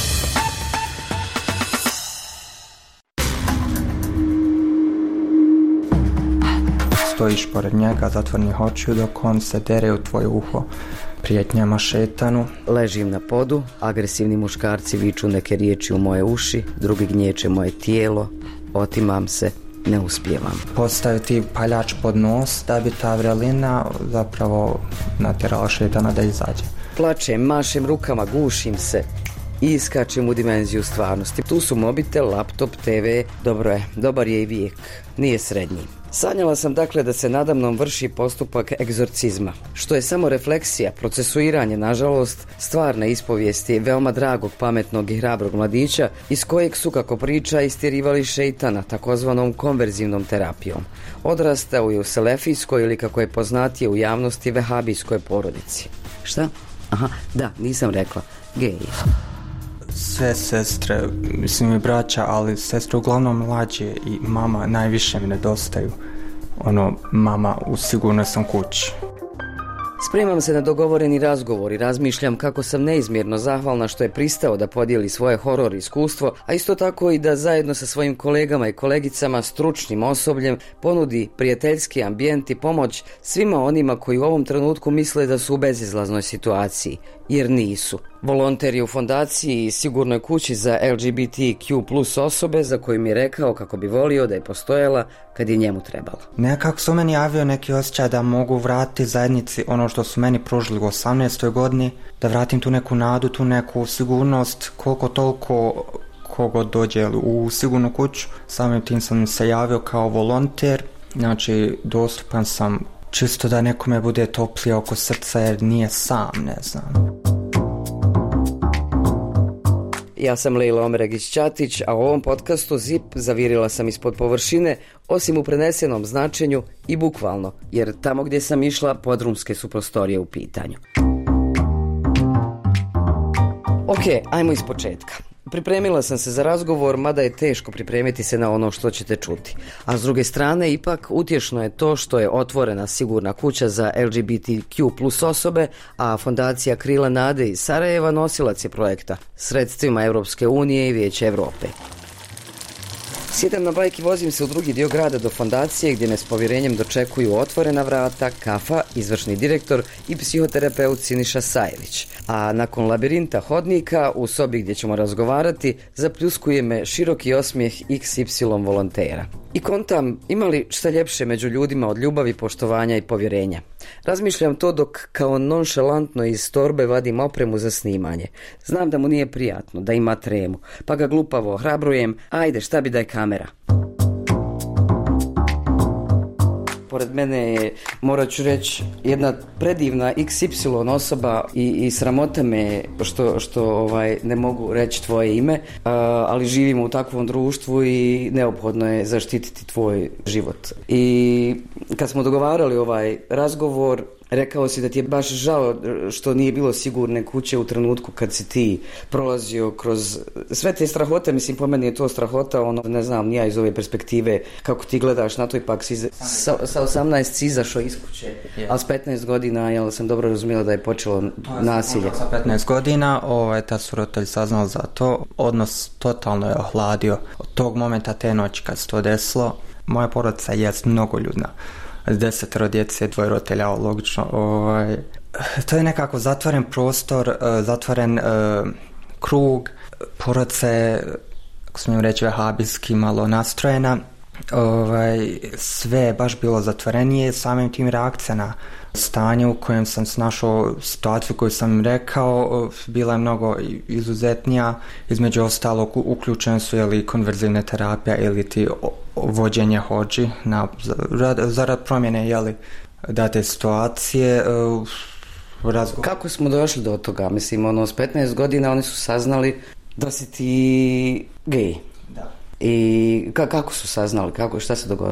Stojiš pored njega zatvorenih očiju dok on se dere u tvoje uho prijetnjama šetanu. Ležim na podu, agresivni muškarci viču neke riječi u moje uši, drugi gnječe moje tijelo, otimam se, ne uspijevam. Postaviti paljač pod nos da bi ta vrelina zapravo natjerala šetana da izađe. Plačem, mašem rukama, gušim se i iskačem u dimenziju stvarnosti. Tu su mobitel, laptop, te ve, dobro je, dobar je i vijek, nije srednji. Sanjala sam dakle da se nadamnom vrši postupak egzorcizma, što je samo refleksija, procesuiranje, nažalost, stvarne ispovijesti veoma dragog, pametnog i hrabrog mladića iz kojeg su, kako priča, istjerivali šeitana, takozvanom konverzivnom terapijom. Odrastao je u selefijskoj ili, kako je poznatije u javnosti, vehabijskoj porodici. Šta? Aha, da, nisam rekla. Gej. Sve sestre, mislim i braća, ali sestre uglavnom mlađe i mama najviše mi nedostaju. Ono, mama, u sigurnoj sam kući. Spremam se na dogovoreni razgovor i razmišljam kako sam neizmjerno zahvalna što je pristao da podijeli svoje horor iskustvo, a isto tako i da zajedno sa svojim kolegama i kolegicama, stručnim osobljem, ponudi prijateljski ambijent i pomoć svima onima koji u ovom trenutku misle da su u bezizlaznoj situaciji, jer nisu. Volonter je u fondaciji i sigurnoj kući za el ge be te kju plus osobe za koju mi je rekao kako bi volio da je postojala kad je njemu trebalo. Nekako su meni javio neki osjećaj da mogu vratiti zajednici ono što su meni pružili u osamnaestoj godini, da vratim tu neku nadu, tu neku sigurnost, koliko toliko kogo dođe u sigurnu kuću. Samim tim sam se javio kao volonter, znači dostupan sam čisto da nekome bude toplije oko srca jer nije sam, ne znam. Ja sam Lejla Omeragić-Ćatić, a u ovom podcastu Zip zavirila sam ispod površine, osim u prenesenom značenju i bukvalno, jer tamo gdje sam išla podrumske su prostorije u pitanju. Ok, ajmo iz početka. Pripremila sam se za razgovor, mada je teško pripremiti se na ono što ćete čuti. A s druge strane, ipak utješno je to što je otvorena sigurna kuća za el ge be te kju plus osobe, a fondacija Krila nade iz Sarajeva nosilac je projekta sredstvima Europske unije i Vijeća Europe. Sjedam na bajk i vozim se u drugi dio grada do fondacije gdje me s povjerenjem dočekuju otvorena vrata, kafa, izvršni direktor i psihoterapeut Siniša Sajević. A nakon labirinta hodnika u sobi gdje ćemo razgovarati zapljuskuje me široki osmijeh iks ipsilon volontera. I kontam, ima li šta ljepše među ljudima od ljubavi, poštovanja i povjerenja? Razmišljam to dok kao nonšalantno iz torbe vadim opremu za snimanje. Znam da mu nije prijatno, da ima tremu, pa ga glupavo ohrabrujem, ajde šta bi da je kamera. Pored mene je, morat ću reći, jedna predivna iks ipsilon osoba i, i sramota me što, što ovaj, ne mogu reći tvoje ime, uh, ali živimo u takvom društvu i neophodno je zaštititi tvoj život. I kad smo dogovarali ovaj razgovor, rekao si da ti je baš žao što nije bilo sigurne kuće u trenutku kad si ti prolazio kroz sve te strahote. Mislim, po meni je to strahota, ono, ne znam, nija iz ove perspektive kako ti gledaš na to, ipak si sa, sa osamnaest si izašao iz kuće, yes. Ali s petnaest godina, jel sam dobro razumjela da je počelo nasilje? Sa petnaest godina, ovaj, tad su roditelji saznali za to, odnos totalno je ohladio. Od tog momenta, te noći kad se to desilo, moja porodica je mnogo ljudna. Desetero djece, dvoje roditelja, logično. Ovaj, to je nekako zatvoren prostor, zatvoren uh, krug, porodica je, ako smijem reći, vehabijski malo nastrojena. Ovaj, sve je baš bilo zatvorenije, samim tim reakcija na stanje u kojem sam se našao, situaciju koju sam im rekao, bila je mnogo izuzetnija. Između ostalog uključene su ili konverzivne terapija ili ti vođenje hodži na, zarad promjene jeli, date situacije. Razgovor. Kako smo došli do toga? Mislim, ono, s petnaest godina oni su saznali da si ti gej. Da. I ka, kako su saznali? Kako, šta se dogodilo?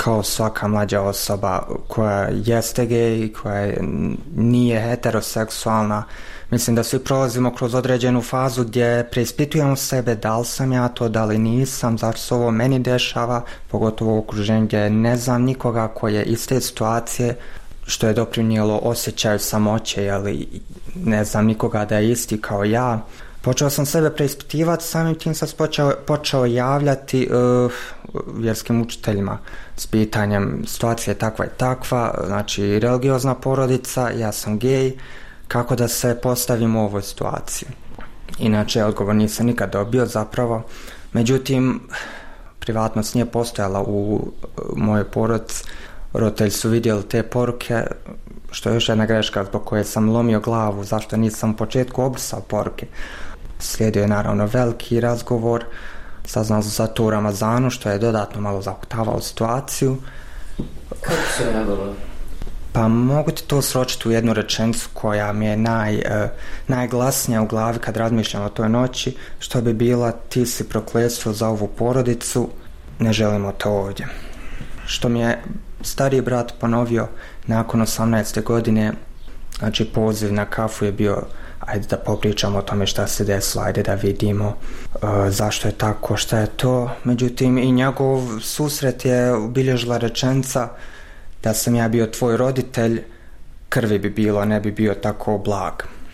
kao svaka mlađa osoba koja jeste gej, koja nije heteroseksualna. Mislim da svi prolazimo kroz određenu fazu gdje preispitujemo sebe, da li sam ja to, da li nisam, zašto se ovo meni dešava, pogotovo u okruženju gdje ne znam nikoga koji je iz te situacije, što je doprinijelo osjećaju samoće, ali ne znam nikoga da je isti kao ja. Počeo sam sebe preispitivati, samim tim sam počeo, počeo javljati uh, vjerskim učiteljima s pitanjem situacija je takva i takva, znači religiozna porodica, ja sam gej, kako da se postavim u ovoj situaciji. Inače, odgovor nisam nikad dobio zapravo, međutim, privatnost nije postojala u mojoj porodici, roditelji su vidjeli te poruke, što je još jedna greška zbog koje sam lomio glavu, zašto nisam u početku obrisao poruke. Slijedio je naravno veliki razgovor, saznao sam za to u Ramazanu, što je dodatno malo zahtavalo situaciju. Kako se radilo? Pa mogu ti to sročiti u jednu rečenicu koja mi je naj, uh, najglasnija u glavi kad razmišljam o toj noći, što bi bila: ti si prokletstvo za ovu porodicu, ne želimo te ovdje. Što mi je stariji brat ponovio nakon osamnaeste godine, znači poziv na kafu je bio: ajde da popričamo o tome šta se desilo, ajde da vidimo uh, zašto je tako, šta je to. Međutim, i njegov susret je obilježila rečenica: da sam ja bio tvoj roditelj, krvi bi bilo, ne bi bio tako blag.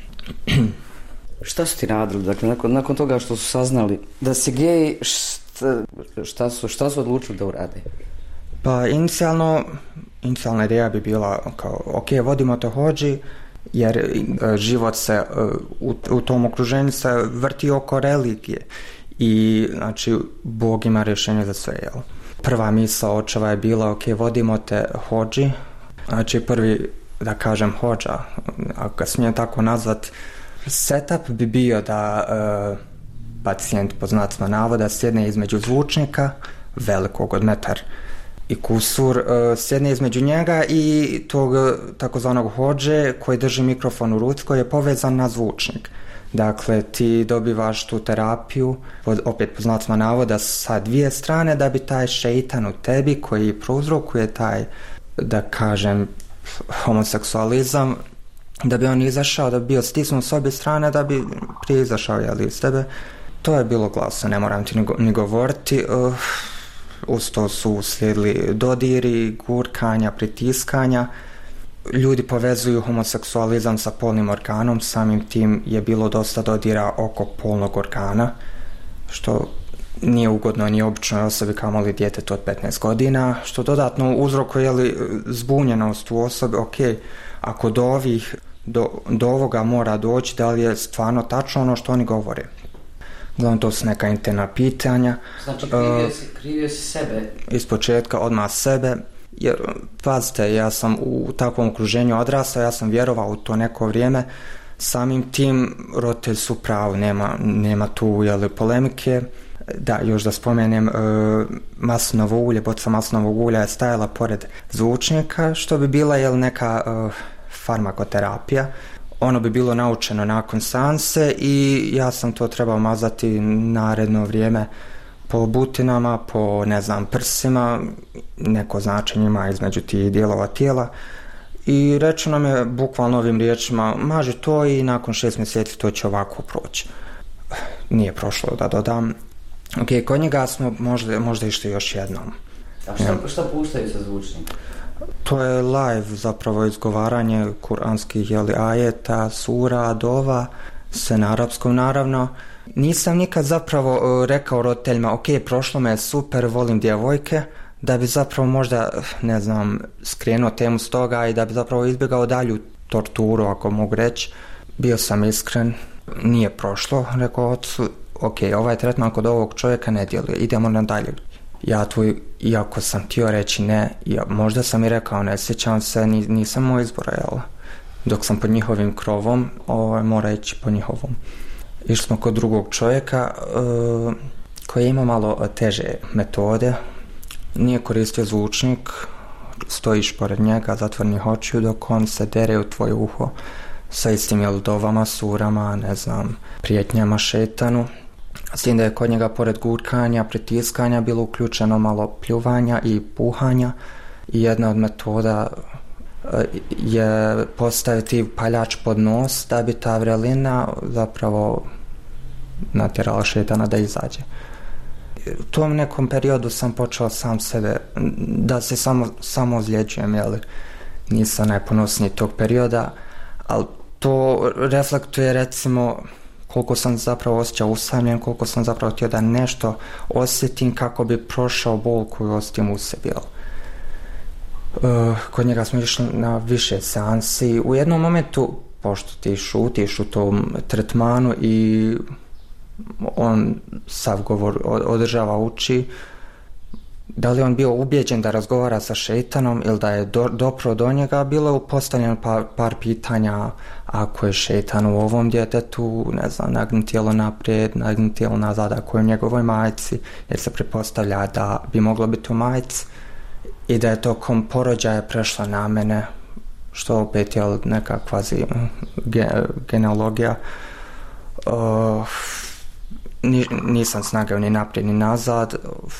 Šta su ti radili? Dakle, nakon, nakon toga što su saznali da si gej, šta, šta, su, šta su odlučili da urade? Pa inicijalno, inicijalna ideja bi bila kao: ok, vodimo te hodži, jer uh, život se uh, u, u tom okruženju se vrti oko religije i znači Bog ima rješenje za sve, jel? Prva misla očeva je bila: ok, vodimo te hodži, znači prvi, da kažem, hodža, ako ga smijem tako nazvat, setup bi bio da uh, pacijent, po znacima navoda, sjedne između zvučnika velikog od metar i kusur, uh, sjedne između njega i tog takozvanog hodže koji drži mikrofon u ruci, koji je povezan na zvučnik. Dakle, ti dobivaš tu terapiju, opet po znacima navoda, sa dvije strane, da bi taj šeitan u tebi koji prouzrokuje taj, da kažem, homoseksualizam, da bi on izašao, da bi bio stisnut s obje strane, da bi prije izašao, jel, iz tebe. To je bilo glasno, ne moram ti ni, go, ni govoriti. Uh, uz to su uslijedili dodiri, gurkanja, pritiskanja. Ljudi povezuju homoseksualizam sa polnim organom, samim tim je bilo dosta dodira oko polnog organa, što nije ugodno ni običnoj osobi, kamoli djetetu od petnaest godina, što dodatno uzrokuje li zbunjenost u osobi. Ok, ako do ovih do, do ovoga mora doći, da li je stvarno tačno ono što oni govore. Uglavnom, to su neka interna pitanja. Znači, krivio si, krivio si sebe? Iz početka odmah sebe. Jer, pazite, ja sam u takvom okruženju odrastao, ja sam vjerovao u to neko vrijeme, samim tim roditelji su pravi, nema, nema tu, jel, polemike. Da, još da spomenem, e, maslinovo ulje, boca maslinovog ulja je stajala pored zvučnika, što bi bila, jel, neka e, farmakoterapija. Ono bi bilo naučeno nakon seanse i ja sam to trebao mazati naredno vrijeme po butinama, po, ne znam, prsima, neko značenje ima između tih dijelova tijela. I rečeno nam je bukvalno ovim riječima: maži to i nakon šest mjeseci to će ovako proći. Nije prošlo, da dodam. Ok, kod njega smo možda, možda išli još jednom. A šta, šta puštaju sa zvučnika? To je live, zapravo izgovaranje kuranskih, jeli, ajeta, sura, dova, sve na arapskom naravno. Nisam nikad zapravo uh, rekao roditeljima: ok, prošlo me je super, volim djevojke, da bi zapravo možda, ne znam, skrenuo temu s toga i da bi zapravo izbjegao dalju torturu, ako mogu reći. Bio sam iskren, nije prošlo, rekao ocu: ok, ovaj tretman kod ovog čovjeka ne djeluje, idemo nadalje. Ja tu, iako sam htio reći ne, ja, možda sam i rekao ne, sjećam se, nisam moj izbora, jel? Dok sam pod njihovim krovom, ovaj, mora ići po njihovom. Išli smo kod drugog čovjeka uh, koji ima malo teže metode, nije koristio zvučnik, stojiš pored njega, zatvornih očiju, dok on se dere u tvoje uho sa istim, jel, dovama, surama, ne znam, prijetnjama šetanu. S tim da je kod njega pored gurkanja, pritiskanja bilo uključeno malo pljuvanja i puhanja i jedna od metoda je postaviti paljač pod nos da bi ta vrelina zapravo natjerala šetana da izađe. U tom nekom periodu sam počeo sam sebe da se samo, samo ozljeđujem, jel? Nisam najponosniji tog perioda, ali to reflektuje recimo koliko sam zapravo osjećao usamljen, koliko sam zapravo htio da nešto osjetim kako bi prošao bol koju osjetim u sebi, jel? Uh, kod njega smo išli na više seansi. U jednom momentu, pošto ti šutiš u tom tretmanu i on sav govor održava uči, da li on bio ubijeđen da razgovara sa šejtanom ili da je do, dopro do njega, bilo je postavljeno par, par pitanja. Ako je šejtan u ovom djetetu, ne znam, nagni tijelo naprijed, nagni tijelo nazad, ako je u njegovoj majci, jer se pretpostavlja da bi moglo biti u majci i da je tokom porođaja prešlo na mene, što opet je neka kvazi ge, genealogija. Uh, nisam snagao ni naprijed ni nazad.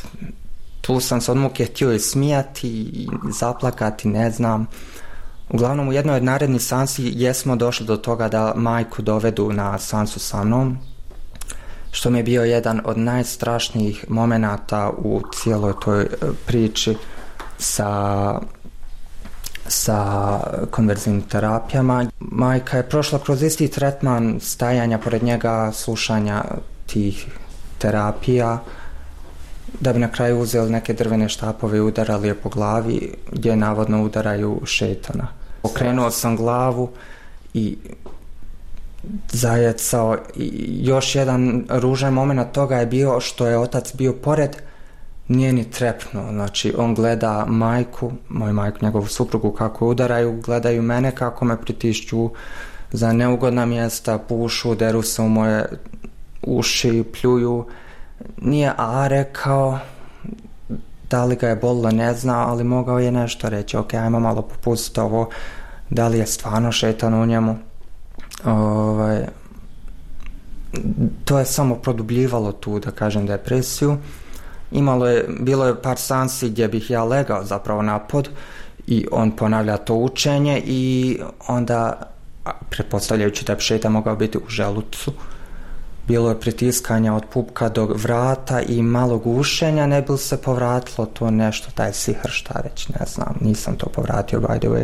Tu sam se od muke htio i smijati i zaplakati, ne znam. Uglavnom u jednoj od narednih seansi jesmo došli do toga da majku dovedu na seansu sa mnom, što mi je bio jedan od najstrašnijih momenata u cijeloj toj priči sa sa konverzivnim terapijama. Majka je prošla kroz isti tretman stajanja pored njega, slušanja tih terapija, da bi na kraju uzeli neke drvene štapove i udarali je po glavi, gdje navodno udaraju šejtana. Okrenuo sam glavu i zajecao. I još jedan ružan moment toga je bio što je otac bio pored, nije ni trepnuo. Znači, on gleda majku, moju majku, njegovu suprugu kako udaraju, gledaju mene kako me pritišću za neugodna mjesta, pušu, deru se u moje uši, pljuju. Nije a rekao, da li ga je bolilo ne zna, ali mogao je nešto reći. Ok, ajmo malo popustiti ovo, da li je stvarno šejtan u njemu. Ovaj, to je samo produbljivalo tu, da kažem, depresiju. Imalo je, bilo je par seansi gdje bih ja legao zapravo na pod i on ponavlja to učenje i onda, pretpostavljajući da bi šejtan mogao biti u želucu, bilo je pritiskanja od pupka do vrata i malo gušenja, ne bi se povratilo to nešto, taj sihr, šta već, ne znam, nisam to povratio, by the way.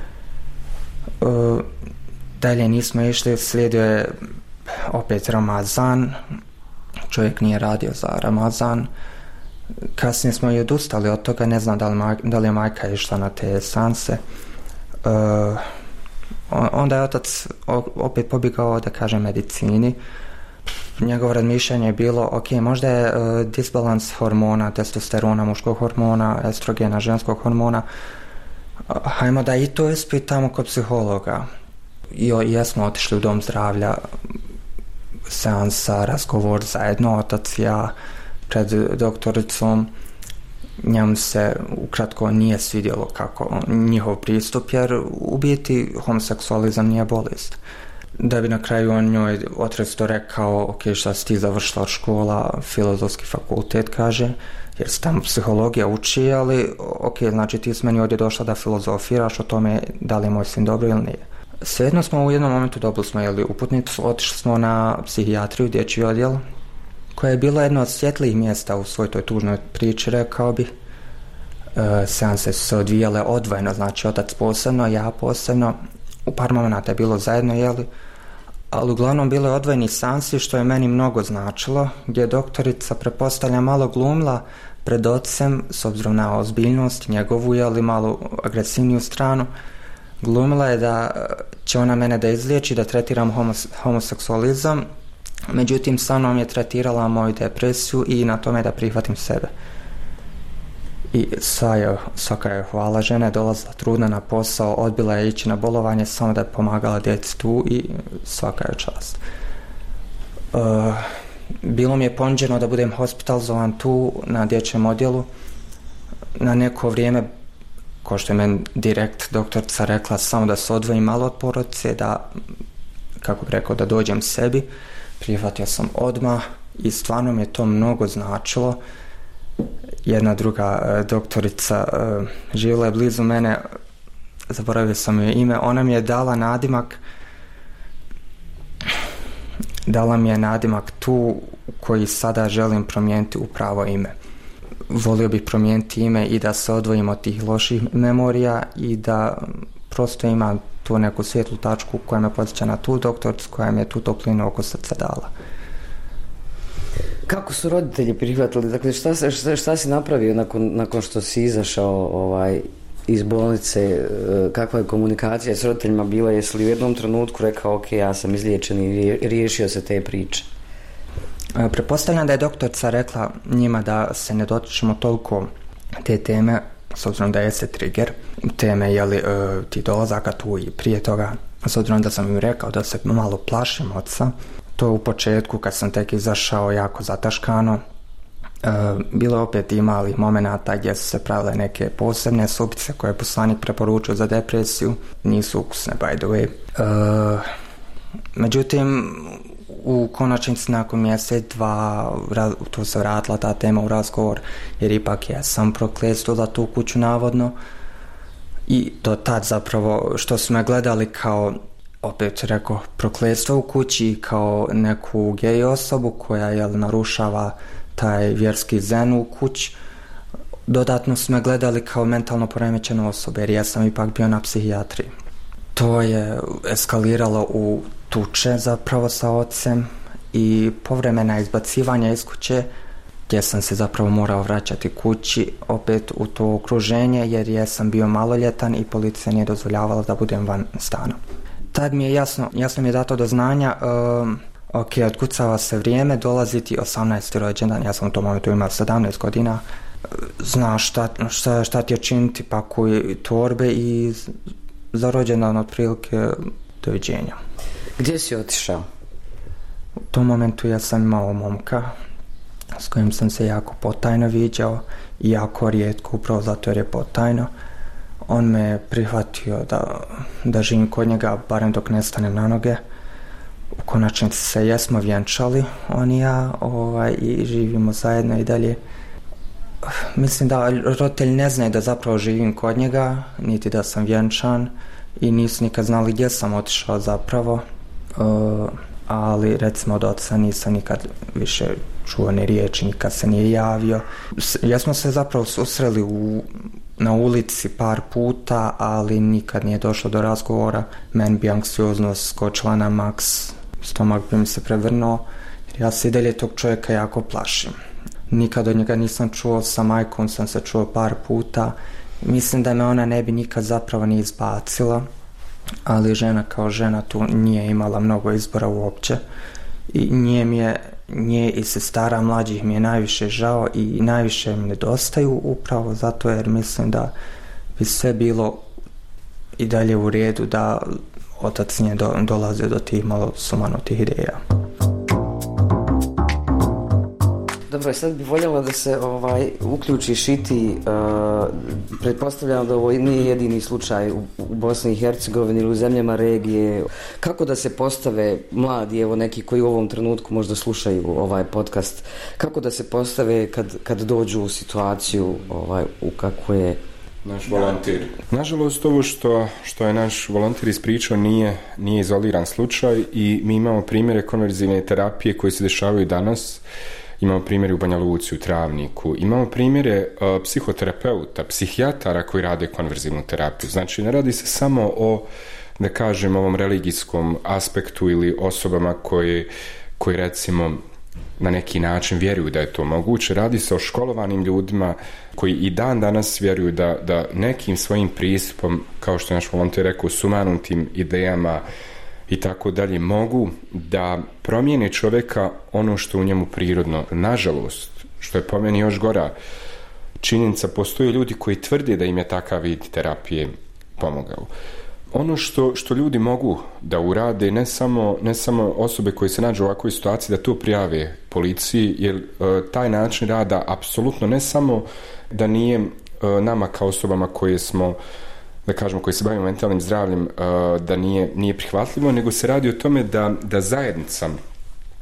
Uh, dalje nismo išli, slijedio je opet Ramazan, čovjek nije radio za Ramazan. Kasnije smo i odustali od toga, ne znam da li, majka, da li je majka išla na te seanse. Uh, onda je otac opet pobjegao, da kažem, medicini. Njegovo razmišljanje je bilo, ok, možda je uh, disbalans hormona, testosterona, muškog hormona, estrogena, ženskog hormona. Uh, hajmo da i to ispitamo kod psihologa. I jesmo otišli u dom zdravlja, seansa, razgovor zajedno, otac i ja pred doktoricom. Njemu se ukratko nije svidjelo kako njihov pristup, jer u biti homoseksualizam nije bolest. Da bi na kraju on njoj otresto rekao, ok, šta si ti završila od škola, filozofski fakultet, kaže, jer se tamo psihologija uči, ali ok, znači ti si meni ovdje došla da filozofiraš o tome da li je moj sin dobro ili nije. Svejedno smo u jednom momentu dobili smo jeli uputnicu, otišli smo na psihijatriju, dječji odjel, koja je bila jedno od svjetlijih mjesta u svoj toj tužnoj priči, rekao bi. E, seanse su se odvijale odvojeno, znači otac posebno, ja posebno, u par momenata je bilo zajedno, jeli, ali uglavnom bilo je odvojeni seansi, što je meni mnogo značilo, gdje je doktorica, pretpostavlja, malo glumila pred ocem, s obzirom na ozbiljnost njegovu, jeli, malo agresivniju stranu. Glumila je da će ona mene da izliječi, da tretiram homos- homoseksualizam, međutim sa mnom je tretirala moju depresiju i na tome da prihvatim sebe. I sva je, svaka je hvala, žena je dolazila trudna na posao, odbila je ići na bolovanje samo da je pomagala djeci tu i svaka je čast. Uh, bilo mi je ponuđeno da budem hospitalizovan tu na dječjem odjelu na neko vrijeme, ko što je meni direkt doktorica rekla, samo da se odvojim malo od porodice, da, kako bih rekao, da dođem sebi. Prihvatio sam odmah i stvarno mi je to mnogo značilo. Jedna druga doktorica živjela je blizu mene, zaboravio sam joj ime, ona mi je dala nadimak dala mi je nadimak tu koji sada želim promijeniti u pravo ime. Volio bih promijeniti ime i da se odvojim od tih loših memorija i da prosto imam tu neku svijetlu tačku koja me podsjeća na tu doktoricu koja mi je tu toplinu oko srca dala. Kako su roditelji prihvatili? Dakle, šta, šta, šta si napravio nakon, nakon što si izašao ovaj, iz bolnice? Kakva je komunikacija s roditeljima bila? Jesi li u jednom trenutku rekao ok, ja sam izliječen i riješio se te priče? Pretpostavljam da je doktorica rekla njima da se ne dotičemo toliko te teme, s obzirom da je se trigger teme, jeli, ti dolazaka tu i prije toga, s obzirom da sam im rekao da se malo plašim oca. To u početku, kad sam tek izašao, jako zataškano. E, bilo je opet i malih momenata gdje su se pravile neke posebne supice koje je poslanik preporučio za depresiju. Nisu ukusne, by the way. E, međutim, u konačnici nakon mjesec, dva, tu se vratila ta tema u razgovor, jer ipak ja sam prokletstvo da tu kuću navodno. I do tad zapravo što su me gledali kao, opet rekao, prokletstvo u kući, kao neku gej osobu koja jel, narušava taj vjerski zen u kući. Dodatno su me gledali kao mentalno poremećenu osobu, jer ja sam ipak bio na psihijatriji. To je eskaliralo u tuče zapravo sa ocem i povremena izbacivanja iz kuće, gdje sam se zapravo morao vraćati kući opet u to okruženje, jer ja sam bio maloljetan i policija nije dozvoljavala da budem van stana. Tad mi je jasno, jasno mi je dato do znanja, um, ok, otkucava se vrijeme, dolazi ti osamnaesti rođendan, ja sam u tom momentu imao sedamnaest godina, znaš šta, šta, šta ti je činiti, pakuj torbe i za rođendan otprilike doviđenja. Gdje si otišao? U tom momentu ja sam imao momka s kojim sam se jako potajno viđao i jako rijetko, upravo zato jer je potajno. On me prihvatio da, da živim kod njega, barem dok ne stanem na noge. U konačnici se jesmo vjenčali, on i ja, ovaj, i živimo zajedno i dalje. Mislim da roditelji ne znaju da zapravo živim kod njega, niti da sam vjenčan i nisu nikad znali gdje sam otišao zapravo. Uh, ali recimo od oca nisam nikad više čuo ni riječi, nikad se nije javio. Jesmo se zapravo susreli u, na ulici par puta, ali nikad nije došlo do razgovora. Meni bi anksioznost skočila na maks, stomak bi mi se prevrnuo, jer ja se i dalje tog čovjeka jako plašim. Nikad od njega nisam čuo, sa majkom sam se čuo par puta. Mislim da me ona ne bi nikad zapravo ni izbacila, ali žena kao žena tu nije imala mnogo izbora uopće. I nje mi je, nje i sestara mlađih mi je najviše žao i najviše mi nedostaju, upravo zato jer mislim da bi sve bilo i dalje u redu da otac nije do, dolazio do tih malo sumanutih ideja. Dobro, sad bih voljela da se ovaj, uključiš i ti. Uh, pretpostavljam da ovo nije jedini slučaj u, u Bosni i Hercegovini ili u zemljama regije. Kako da se postave mladi, evo neki koji u ovom trenutku možda slušaju ovaj podcast, kako da se postave kad, kad dođu u situaciju ovaj, u kakvu je naš volonter? Nažalost, ovo što, što je naš volonter ispričao nije, nije izoliran slučaj i mi imamo primjere konverzivne terapije koje se dešavaju danas. Imamo primjere u Banja Luci, u Travniku, imamo primjere uh, psihoterapeuta, psihijatara koji rade konverzivnu terapiju. Znači, ne radi se samo o, da kažem, ovom religijskom aspektu ili osobama koji, koji recimo na neki način vjeruju da je to moguće. Radi se o školovanim ljudima koji i dan danas vjeruju da, da nekim svojim pristupom, kao što je naš volonter rekao, sumanutim idejama i tako dalje, mogu da promijene čovjeka ono što u njemu prirodno. Nažalost, što je po meni još gora činjenica, postoje ljudi koji tvrde da im je takav vid terapije pomogao. Ono što, što ljudi mogu da urade, ne samo, ne samo osobe koje se nađu u ovakvoj situaciji, da to prijave policiji, jer e, taj način rada apsolutno ne samo da nije e, nama kao osobama koje smo, da kažemo, koji se bavimo mentalnim zdravljem, uh, da nije, nije prihvatljivo, nego se radi o tome da, da zajednica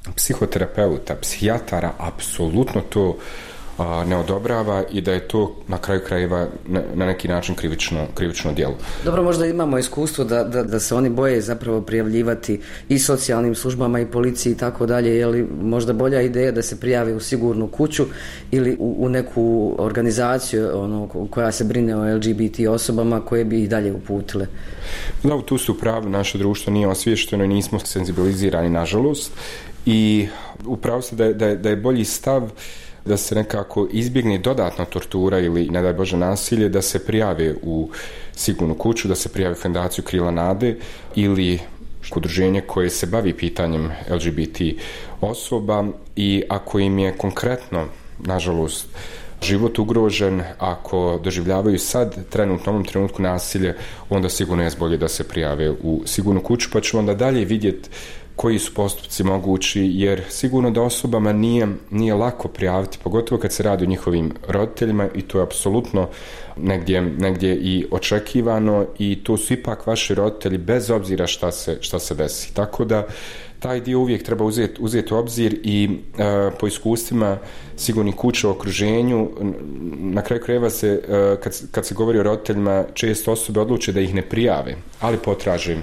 psihoterapeuta, psihijatara apsolutno to a, ne odobrava i da je to na kraju krajeva na, na neki način krivično, krivično djelo. Dobro, možda imamo iskustvo da, da, da se oni boje zapravo prijavljivati i socijalnim službama i policiji i tako dalje, je li možda bolja ideja da se prijave u sigurnu kuću ili u, u neku organizaciju ono, koja se brine o L G B T osobama koje bi ih dalje uputile? Da, tu su pravi, naše društvo nije osviješteno i nismo senzibilizirani, nažalost, i upravo se da je, da je, da je bolji stav da se nekako izbjegne dodatna tortura ili, ne daj Bože, nasilje, da se prijave u sigurnu kuću, da se prijave u Fondaciju Krila nade ili udruženje koje se bavi pitanjem L G B T osoba, i ako im je konkretno, nažalost, život ugrožen, ako doživljavaju sad trenutno, u ovom trenutku nasilje, onda sigurno je bolje da se prijave u sigurnu kuću, pa ću onda dalje vidjeti koji su postupci mogući, jer sigurno da osobama nije, nije lako prijaviti, pogotovo kad se radi o njihovim roditeljima, i to je apsolutno negdje, negdje i očekivano, i to su ipak vaši roditelji bez obzira šta se, šta se desi. Tako da taj dio uvijek treba uzeti, uzeti u obzir i e, po iskustvima sigurnih kuća u okruženju, na kraju krajeva se, e, kad, kad se govori o roditeljima, često osobe odluče da ih ne prijave, ali potraže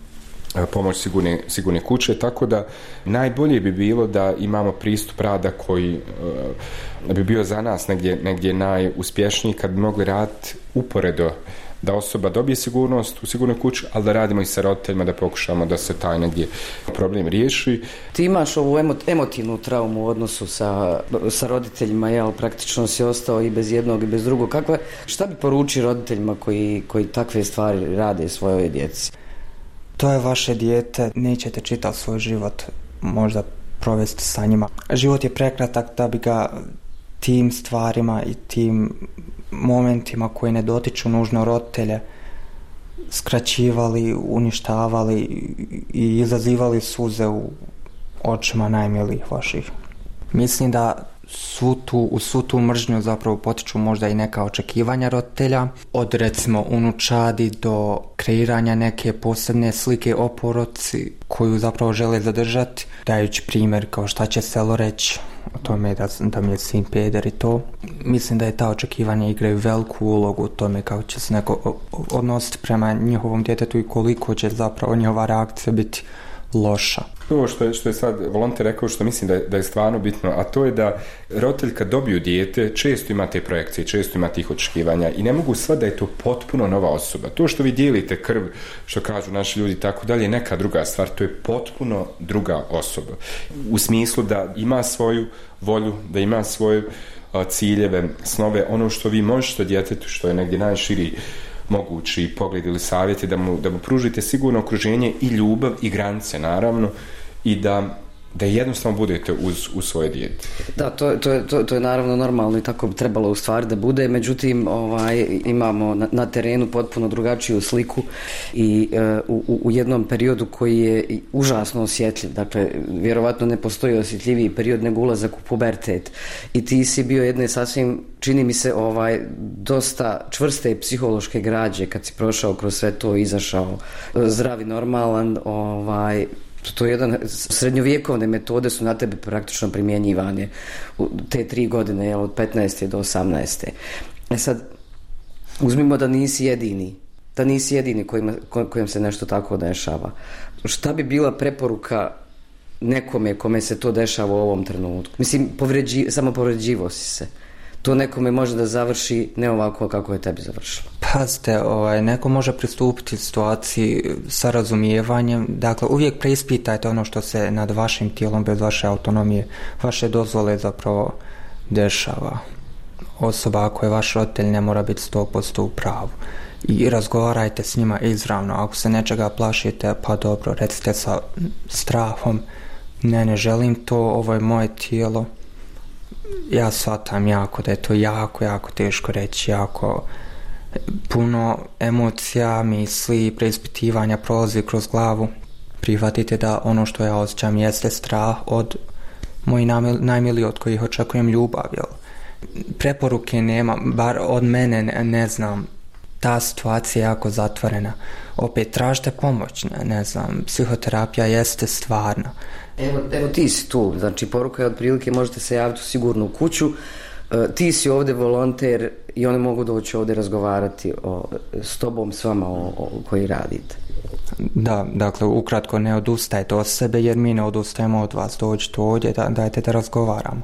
pomoć sigurne, sigurne kuće, tako da najbolje bi bilo da imamo pristup rada koji uh, bi bio za nas negdje, negdje najuspješniji, kad bi mogli raditi uporedo, da osoba dobije sigurnost u sigurnoj kući, ali da radimo i sa roditeljima, da pokušamo da se taj negdje problem riješi. Ti imaš ovu emo, emotivnu traumu u odnosu sa, sa roditeljima, jel, praktično si ostao i bez jednog i bez drugog. Kakva, šta bi poručio roditeljima koji, koji takve stvari rade svojoj djeci? To je vaše dijete, nećete čitav svoj život možda provesti sa njima. Život je prekratak da bi ga tim stvarima i tim momentima koji ne dotiču nužno roditelje skraćivali, uništavali i izazivali suze u očima najmilijih vaših. Mislim da svu tu, u svu tu mržnju zapravo potiču možda i neka očekivanja roditelja, od recimo unučadi do kreiranja neke posebne slike o poroci koju zapravo žele zadržati, dajući primjer kao šta će selo reći o tome da, da mi je sin peder i to. Mislim da je ta očekivanja igraju veliku ulogu u tome kako će se neko odnositi prema njihovom djetetu i koliko će zapravo njihova reakcija biti loša. To što je, što je sad volonter rekao, što mislim da je, da je stvarno bitno, a to je da roditelj kad dobiju dijete često ima te projekcije, često ima tih očekivanja i ne mogu sva da je to potpuno nova osoba. To što vi dijelite krv, što kažu naši ljudi, tako dalje, neka druga stvar, to je potpuno druga osoba. U smislu da ima svoju volju, da ima svoje a, ciljeve, snove, ono što vi možete djetetu, što je negdje najširi mogući pogled ili savjeti, da mu, da mu pružite sigurno okruženje i ljubav i granice, naravno, i da, da jednostavno budete uz, uz svoje dijete. Da, to, to, to, to je naravno normalno i tako bi trebalo u stvari da bude, međutim ovaj, imamo na, na terenu potpuno drugačiju sliku i uh, u, u jednom periodu koji je užasno osjetljiv, dakle vjerovatno ne postoji osjetljiviji period nego ulazak u pubertet, i ti si bio jedne sasvim, čini mi se, ovaj, dosta čvrste psihološke građe kad si prošao kroz sve to, izašao zdravi, normalan, ovaj, to je jedan, srednjovjekovne metode su na tebe praktično primjenjivane u te tri godine, jel, od petnaeste do osamnaeste. E sad, uzmimo da nisi jedini, da nisi jedini kojima, kojem se nešto tako dešava. Šta bi bila preporuka nekome kome se to dešava u ovom trenutku? Mislim, povređi, samo povređivo si se. To nekome može da završi ne ovako kako je tebi završilo. Pazite, ovaj, neko može pristupiti situaciji sa razumijevanjem. Dakle, uvijek preispitajte ono što se nad vašim tijelom bez vaše autonomije, vaše dozvole zapravo dešava. Osoba ako je vaš roditelj ne mora biti sto posto u pravu. I razgovarajte s njima izravno. Ako se nečega plašite, pa dobro, recite sa strahom, ne, ne želim to, ovo je moje tijelo. Ja shvatam jako da je to jako, jako teško reći, jako puno emocija, misli, preispitivanja prolazi kroz glavu. Prihvatite da ono što ja osjećam jeste strah od mojih najmiliji od kojih očekujem ljubav. Jel? Preporuke nema, bar od mene ne, ne znam ta situacija je jako zatvorena. Opet tražite pomoć, ne, ne znam, psihoterapija jeste stvarna. Evo, evo ti si tu, znači poruka je otprilike možete se javiti u sigurnu kuću, e, ti si ovdje volonter i oni mogu doći ovdje razgovarati o, s tobom, s vama o, o koji radite. Da, dakle, ukratko ne odustajte od sebe jer mi ne odustajemo od vas, dođite ovdje, da, dajte da razgovaramo.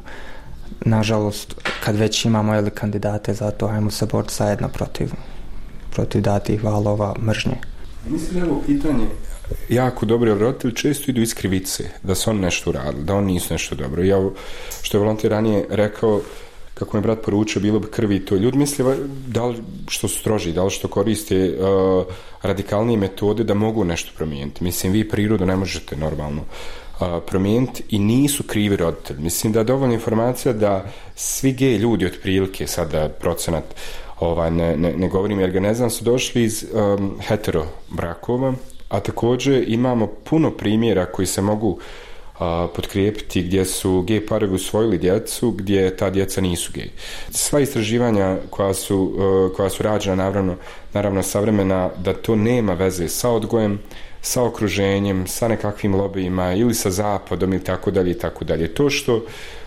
Nažalost, kad već imamo ili kandidate za to, ajmo se boriti zajedno protiv, protiv datih valova mržnje. Mislim da je ovo pitanje jako dobro, jer roditelji često idu iz krivice, da su oni nešto uradili, da oni nisu nešto dobro. Ja, što je volonter ranije rekao, kako mi brat poručio, bilo bi krvi to. Ljudi misle da li što su stroži, da li što koriste uh, radikalnije metode da mogu nešto promijeniti. Mislim, vi prirodu ne možete normalno uh, promijeniti i nisu krivi roditelji. Mislim da je dovoljna informacija da svi gej ljudi otprilike, sada procenat ovaj, ne, ne, ne govorim jer ga ne znam, su došli iz um, hetero brakova, a također imamo puno primjera koji se mogu a, potkrijepiti gdje su gej parovi usvojili djecu, gdje ta djeca nisu gej. Sva istraživanja koja su, a, koja su rađena, naravno, naravno savremena, da to nema veze sa odgojem, sa okruženjem, sa nekakvim lobijima ili sa zapadom ili tako dalje i tako dalje. To što,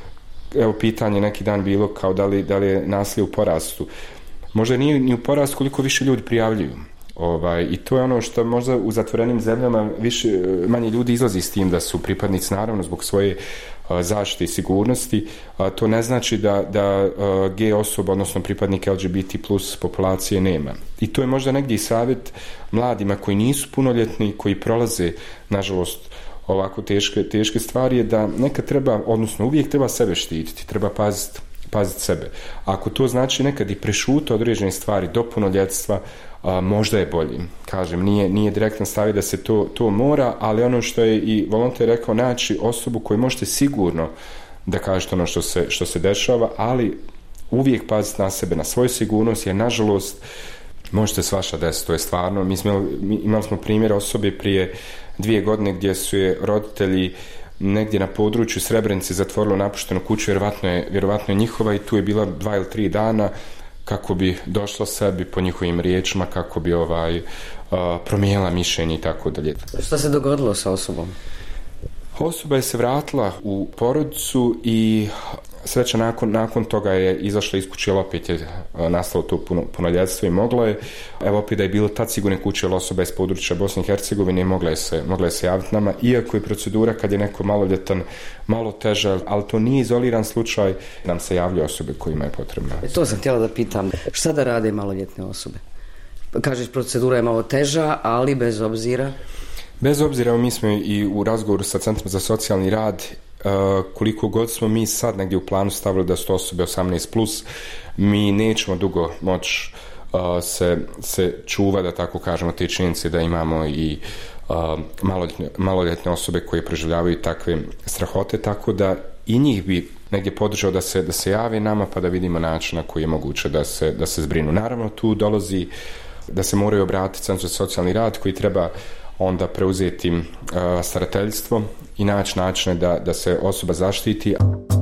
evo pitanje neki dan bilo kao da li, da li je nasilje u porastu. Možda nije ni u porastu koliko više ljudi prijavljuju. Ovaj, i to je ono što možda u zatvorenim zemljama više, manje ljudi izlazi s tim da su pripadnici, naravno zbog svoje a, zaštite i sigurnosti, a, to ne znači da, da a, gej osoba, odnosno pripadnik L G B T plus populacije nema. I to je možda negdje i savjet mladima koji nisu punoljetni, koji prolaze, nažalost, ovako teške, teške stvari, je da nekad treba, odnosno uvijek treba sebe štititi, treba paziti paziti sebe. Ako to znači nekad i prešuta određene stvari do punoljetstva, a, možda je bolji. Kažem, nije, nije direktno stavi da se to, to mora, ali ono što je i volonter rekao, naći osobu koju možete sigurno da kažete ono što se, što se dešava, ali uvijek paziti na sebe, na svoju sigurnost, jer nažalost možete svašta desiti, to je stvarno. Mi smo, mi imali smo primjer osobe prije dvije godine gdje su je roditelji negdje na području Srebrenice zatvorilo napuštenu kuću, vjerovatno je, vjerovatno je njihova, i tu je bila dva ili tri dana kako bi došla sebi po njihovim riječima, kako bi ovaj uh, promijenila mišljenje i tako dalje. Šta se dogodilo sa osobom? Osoba je se vratila u porodicu i sreća nakon, nakon toga je izašla iz kuće, opet je nastalo to puno, punoljetstvo i mogla je, evo opet da je bilo tad sigurne kuće, ali osoba iz područja Bosne i Hercegovine i mogla je se, mogla je se javiti nama, iako je procedura kad je neko maloljetan malo teža, ali to nije izoliran slučaj, nam se javljaju osobe kojima je potrebno. E, to sam htjela da pitam, šta da rade maloljetne osobe? Kažeš, procedura je malo teža, ali bez obzira... Bez obzira, mi smo i u razgovoru sa Centrom za socijalni rad, uh, koliko god smo mi sad negdje u planu stavili da su to osobe osamnaest plus, mi nećemo dugo moći uh, se, se čuva, da tako kažemo, te činjenice da imamo i uh, maloljetne, maloljetne osobe koje proživljavaju takve strahote, tako da i njih bi negdje podržao da se, da se jave nama, pa da vidimo način na koji je moguće da se, da se zbrinu. Naravno, tu dolazi da se moraju obratiti Centru za socijalni rad, koji treba onda preuzeti uh, starateljstvo i naći načine da, da se osoba zaštiti.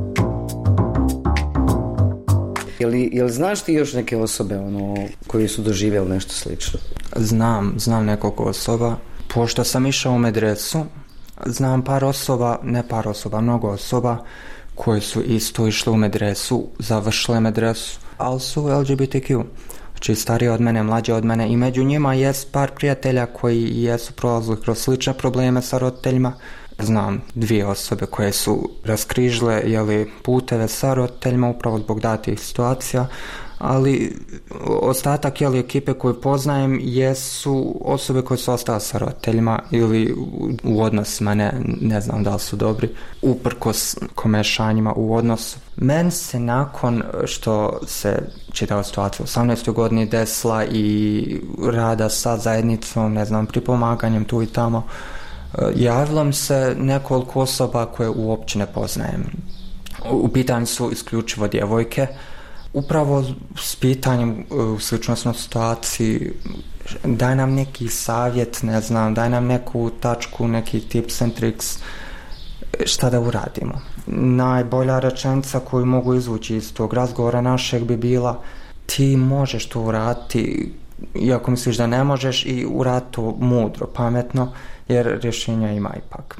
Jel, jel znaš ti još neke osobe ono, koji su doživjeli nešto slično? Znam, znam nekoliko osoba. Pošto sam išao u medresu, znam par osoba, ne par osoba, mnogo osoba koji su isto išli u medresu, završile medresu, ali su L G B T Q. Znači starije od mene, mlađe od mene, i među njima jest par prijatelja koji jesu prolazili kroz slične probleme sa roditeljima. Znam dvije osobe koje su raskrižile jeli, puteve sa roditeljima upravo zbog datih situacija, ali ostatak jeli, ekipe koju poznajem jesu osobe koje su ostale sa roditeljima ili u, u odnosima, ne, ne znam da li su dobri, uprkos komešanjima u odnosu. Meni se nakon što se čitava situacija u osamnaestoj godini desila i rada sa zajednicom, ne znam, pripomaganjem tu i tamo, javilo mi se nekoliko osoba koje uopće ne poznajem. U pitanju su isključivo djevojke, upravo s pitanjem u sličnostnoj situaciji, daj nam neki savjet, ne znam, daj nam neku tačku, neki tips and tricks, šta da uradimo. Najbolja rečenica koju mogu izvući iz tog razgovora našeg bi bila: ti možeš to uraditi iako misliš da ne možeš, i uradi to mudro, pametno, jer rješenja ima ipak.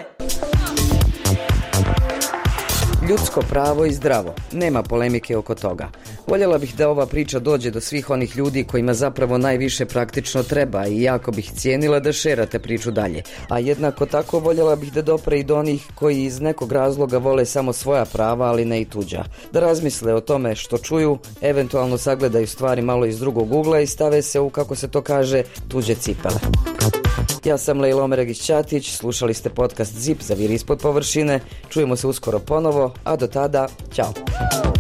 Ljudsko pravo i zdravo. Nema polemike oko toga. Voljela bih da ova priča dođe do svih onih ljudi kojima zapravo najviše praktično treba i jako bih cijenila da šerate priču dalje. A jednako tako voljela bih da dopre i do onih koji iz nekog razloga vole samo svoja prava, ali ne i tuđa. Da razmisle o tome što čuju, eventualno sagledaju stvari malo iz drugog ugla i stave se u, kako se to kaže, tuđe cipele. Ja sam Lejla Omeregić-Ćatić, slušali ste podcast Zip, zaviri ispod površine. Čujemo se uskoro ponovo, a do tada, ćao.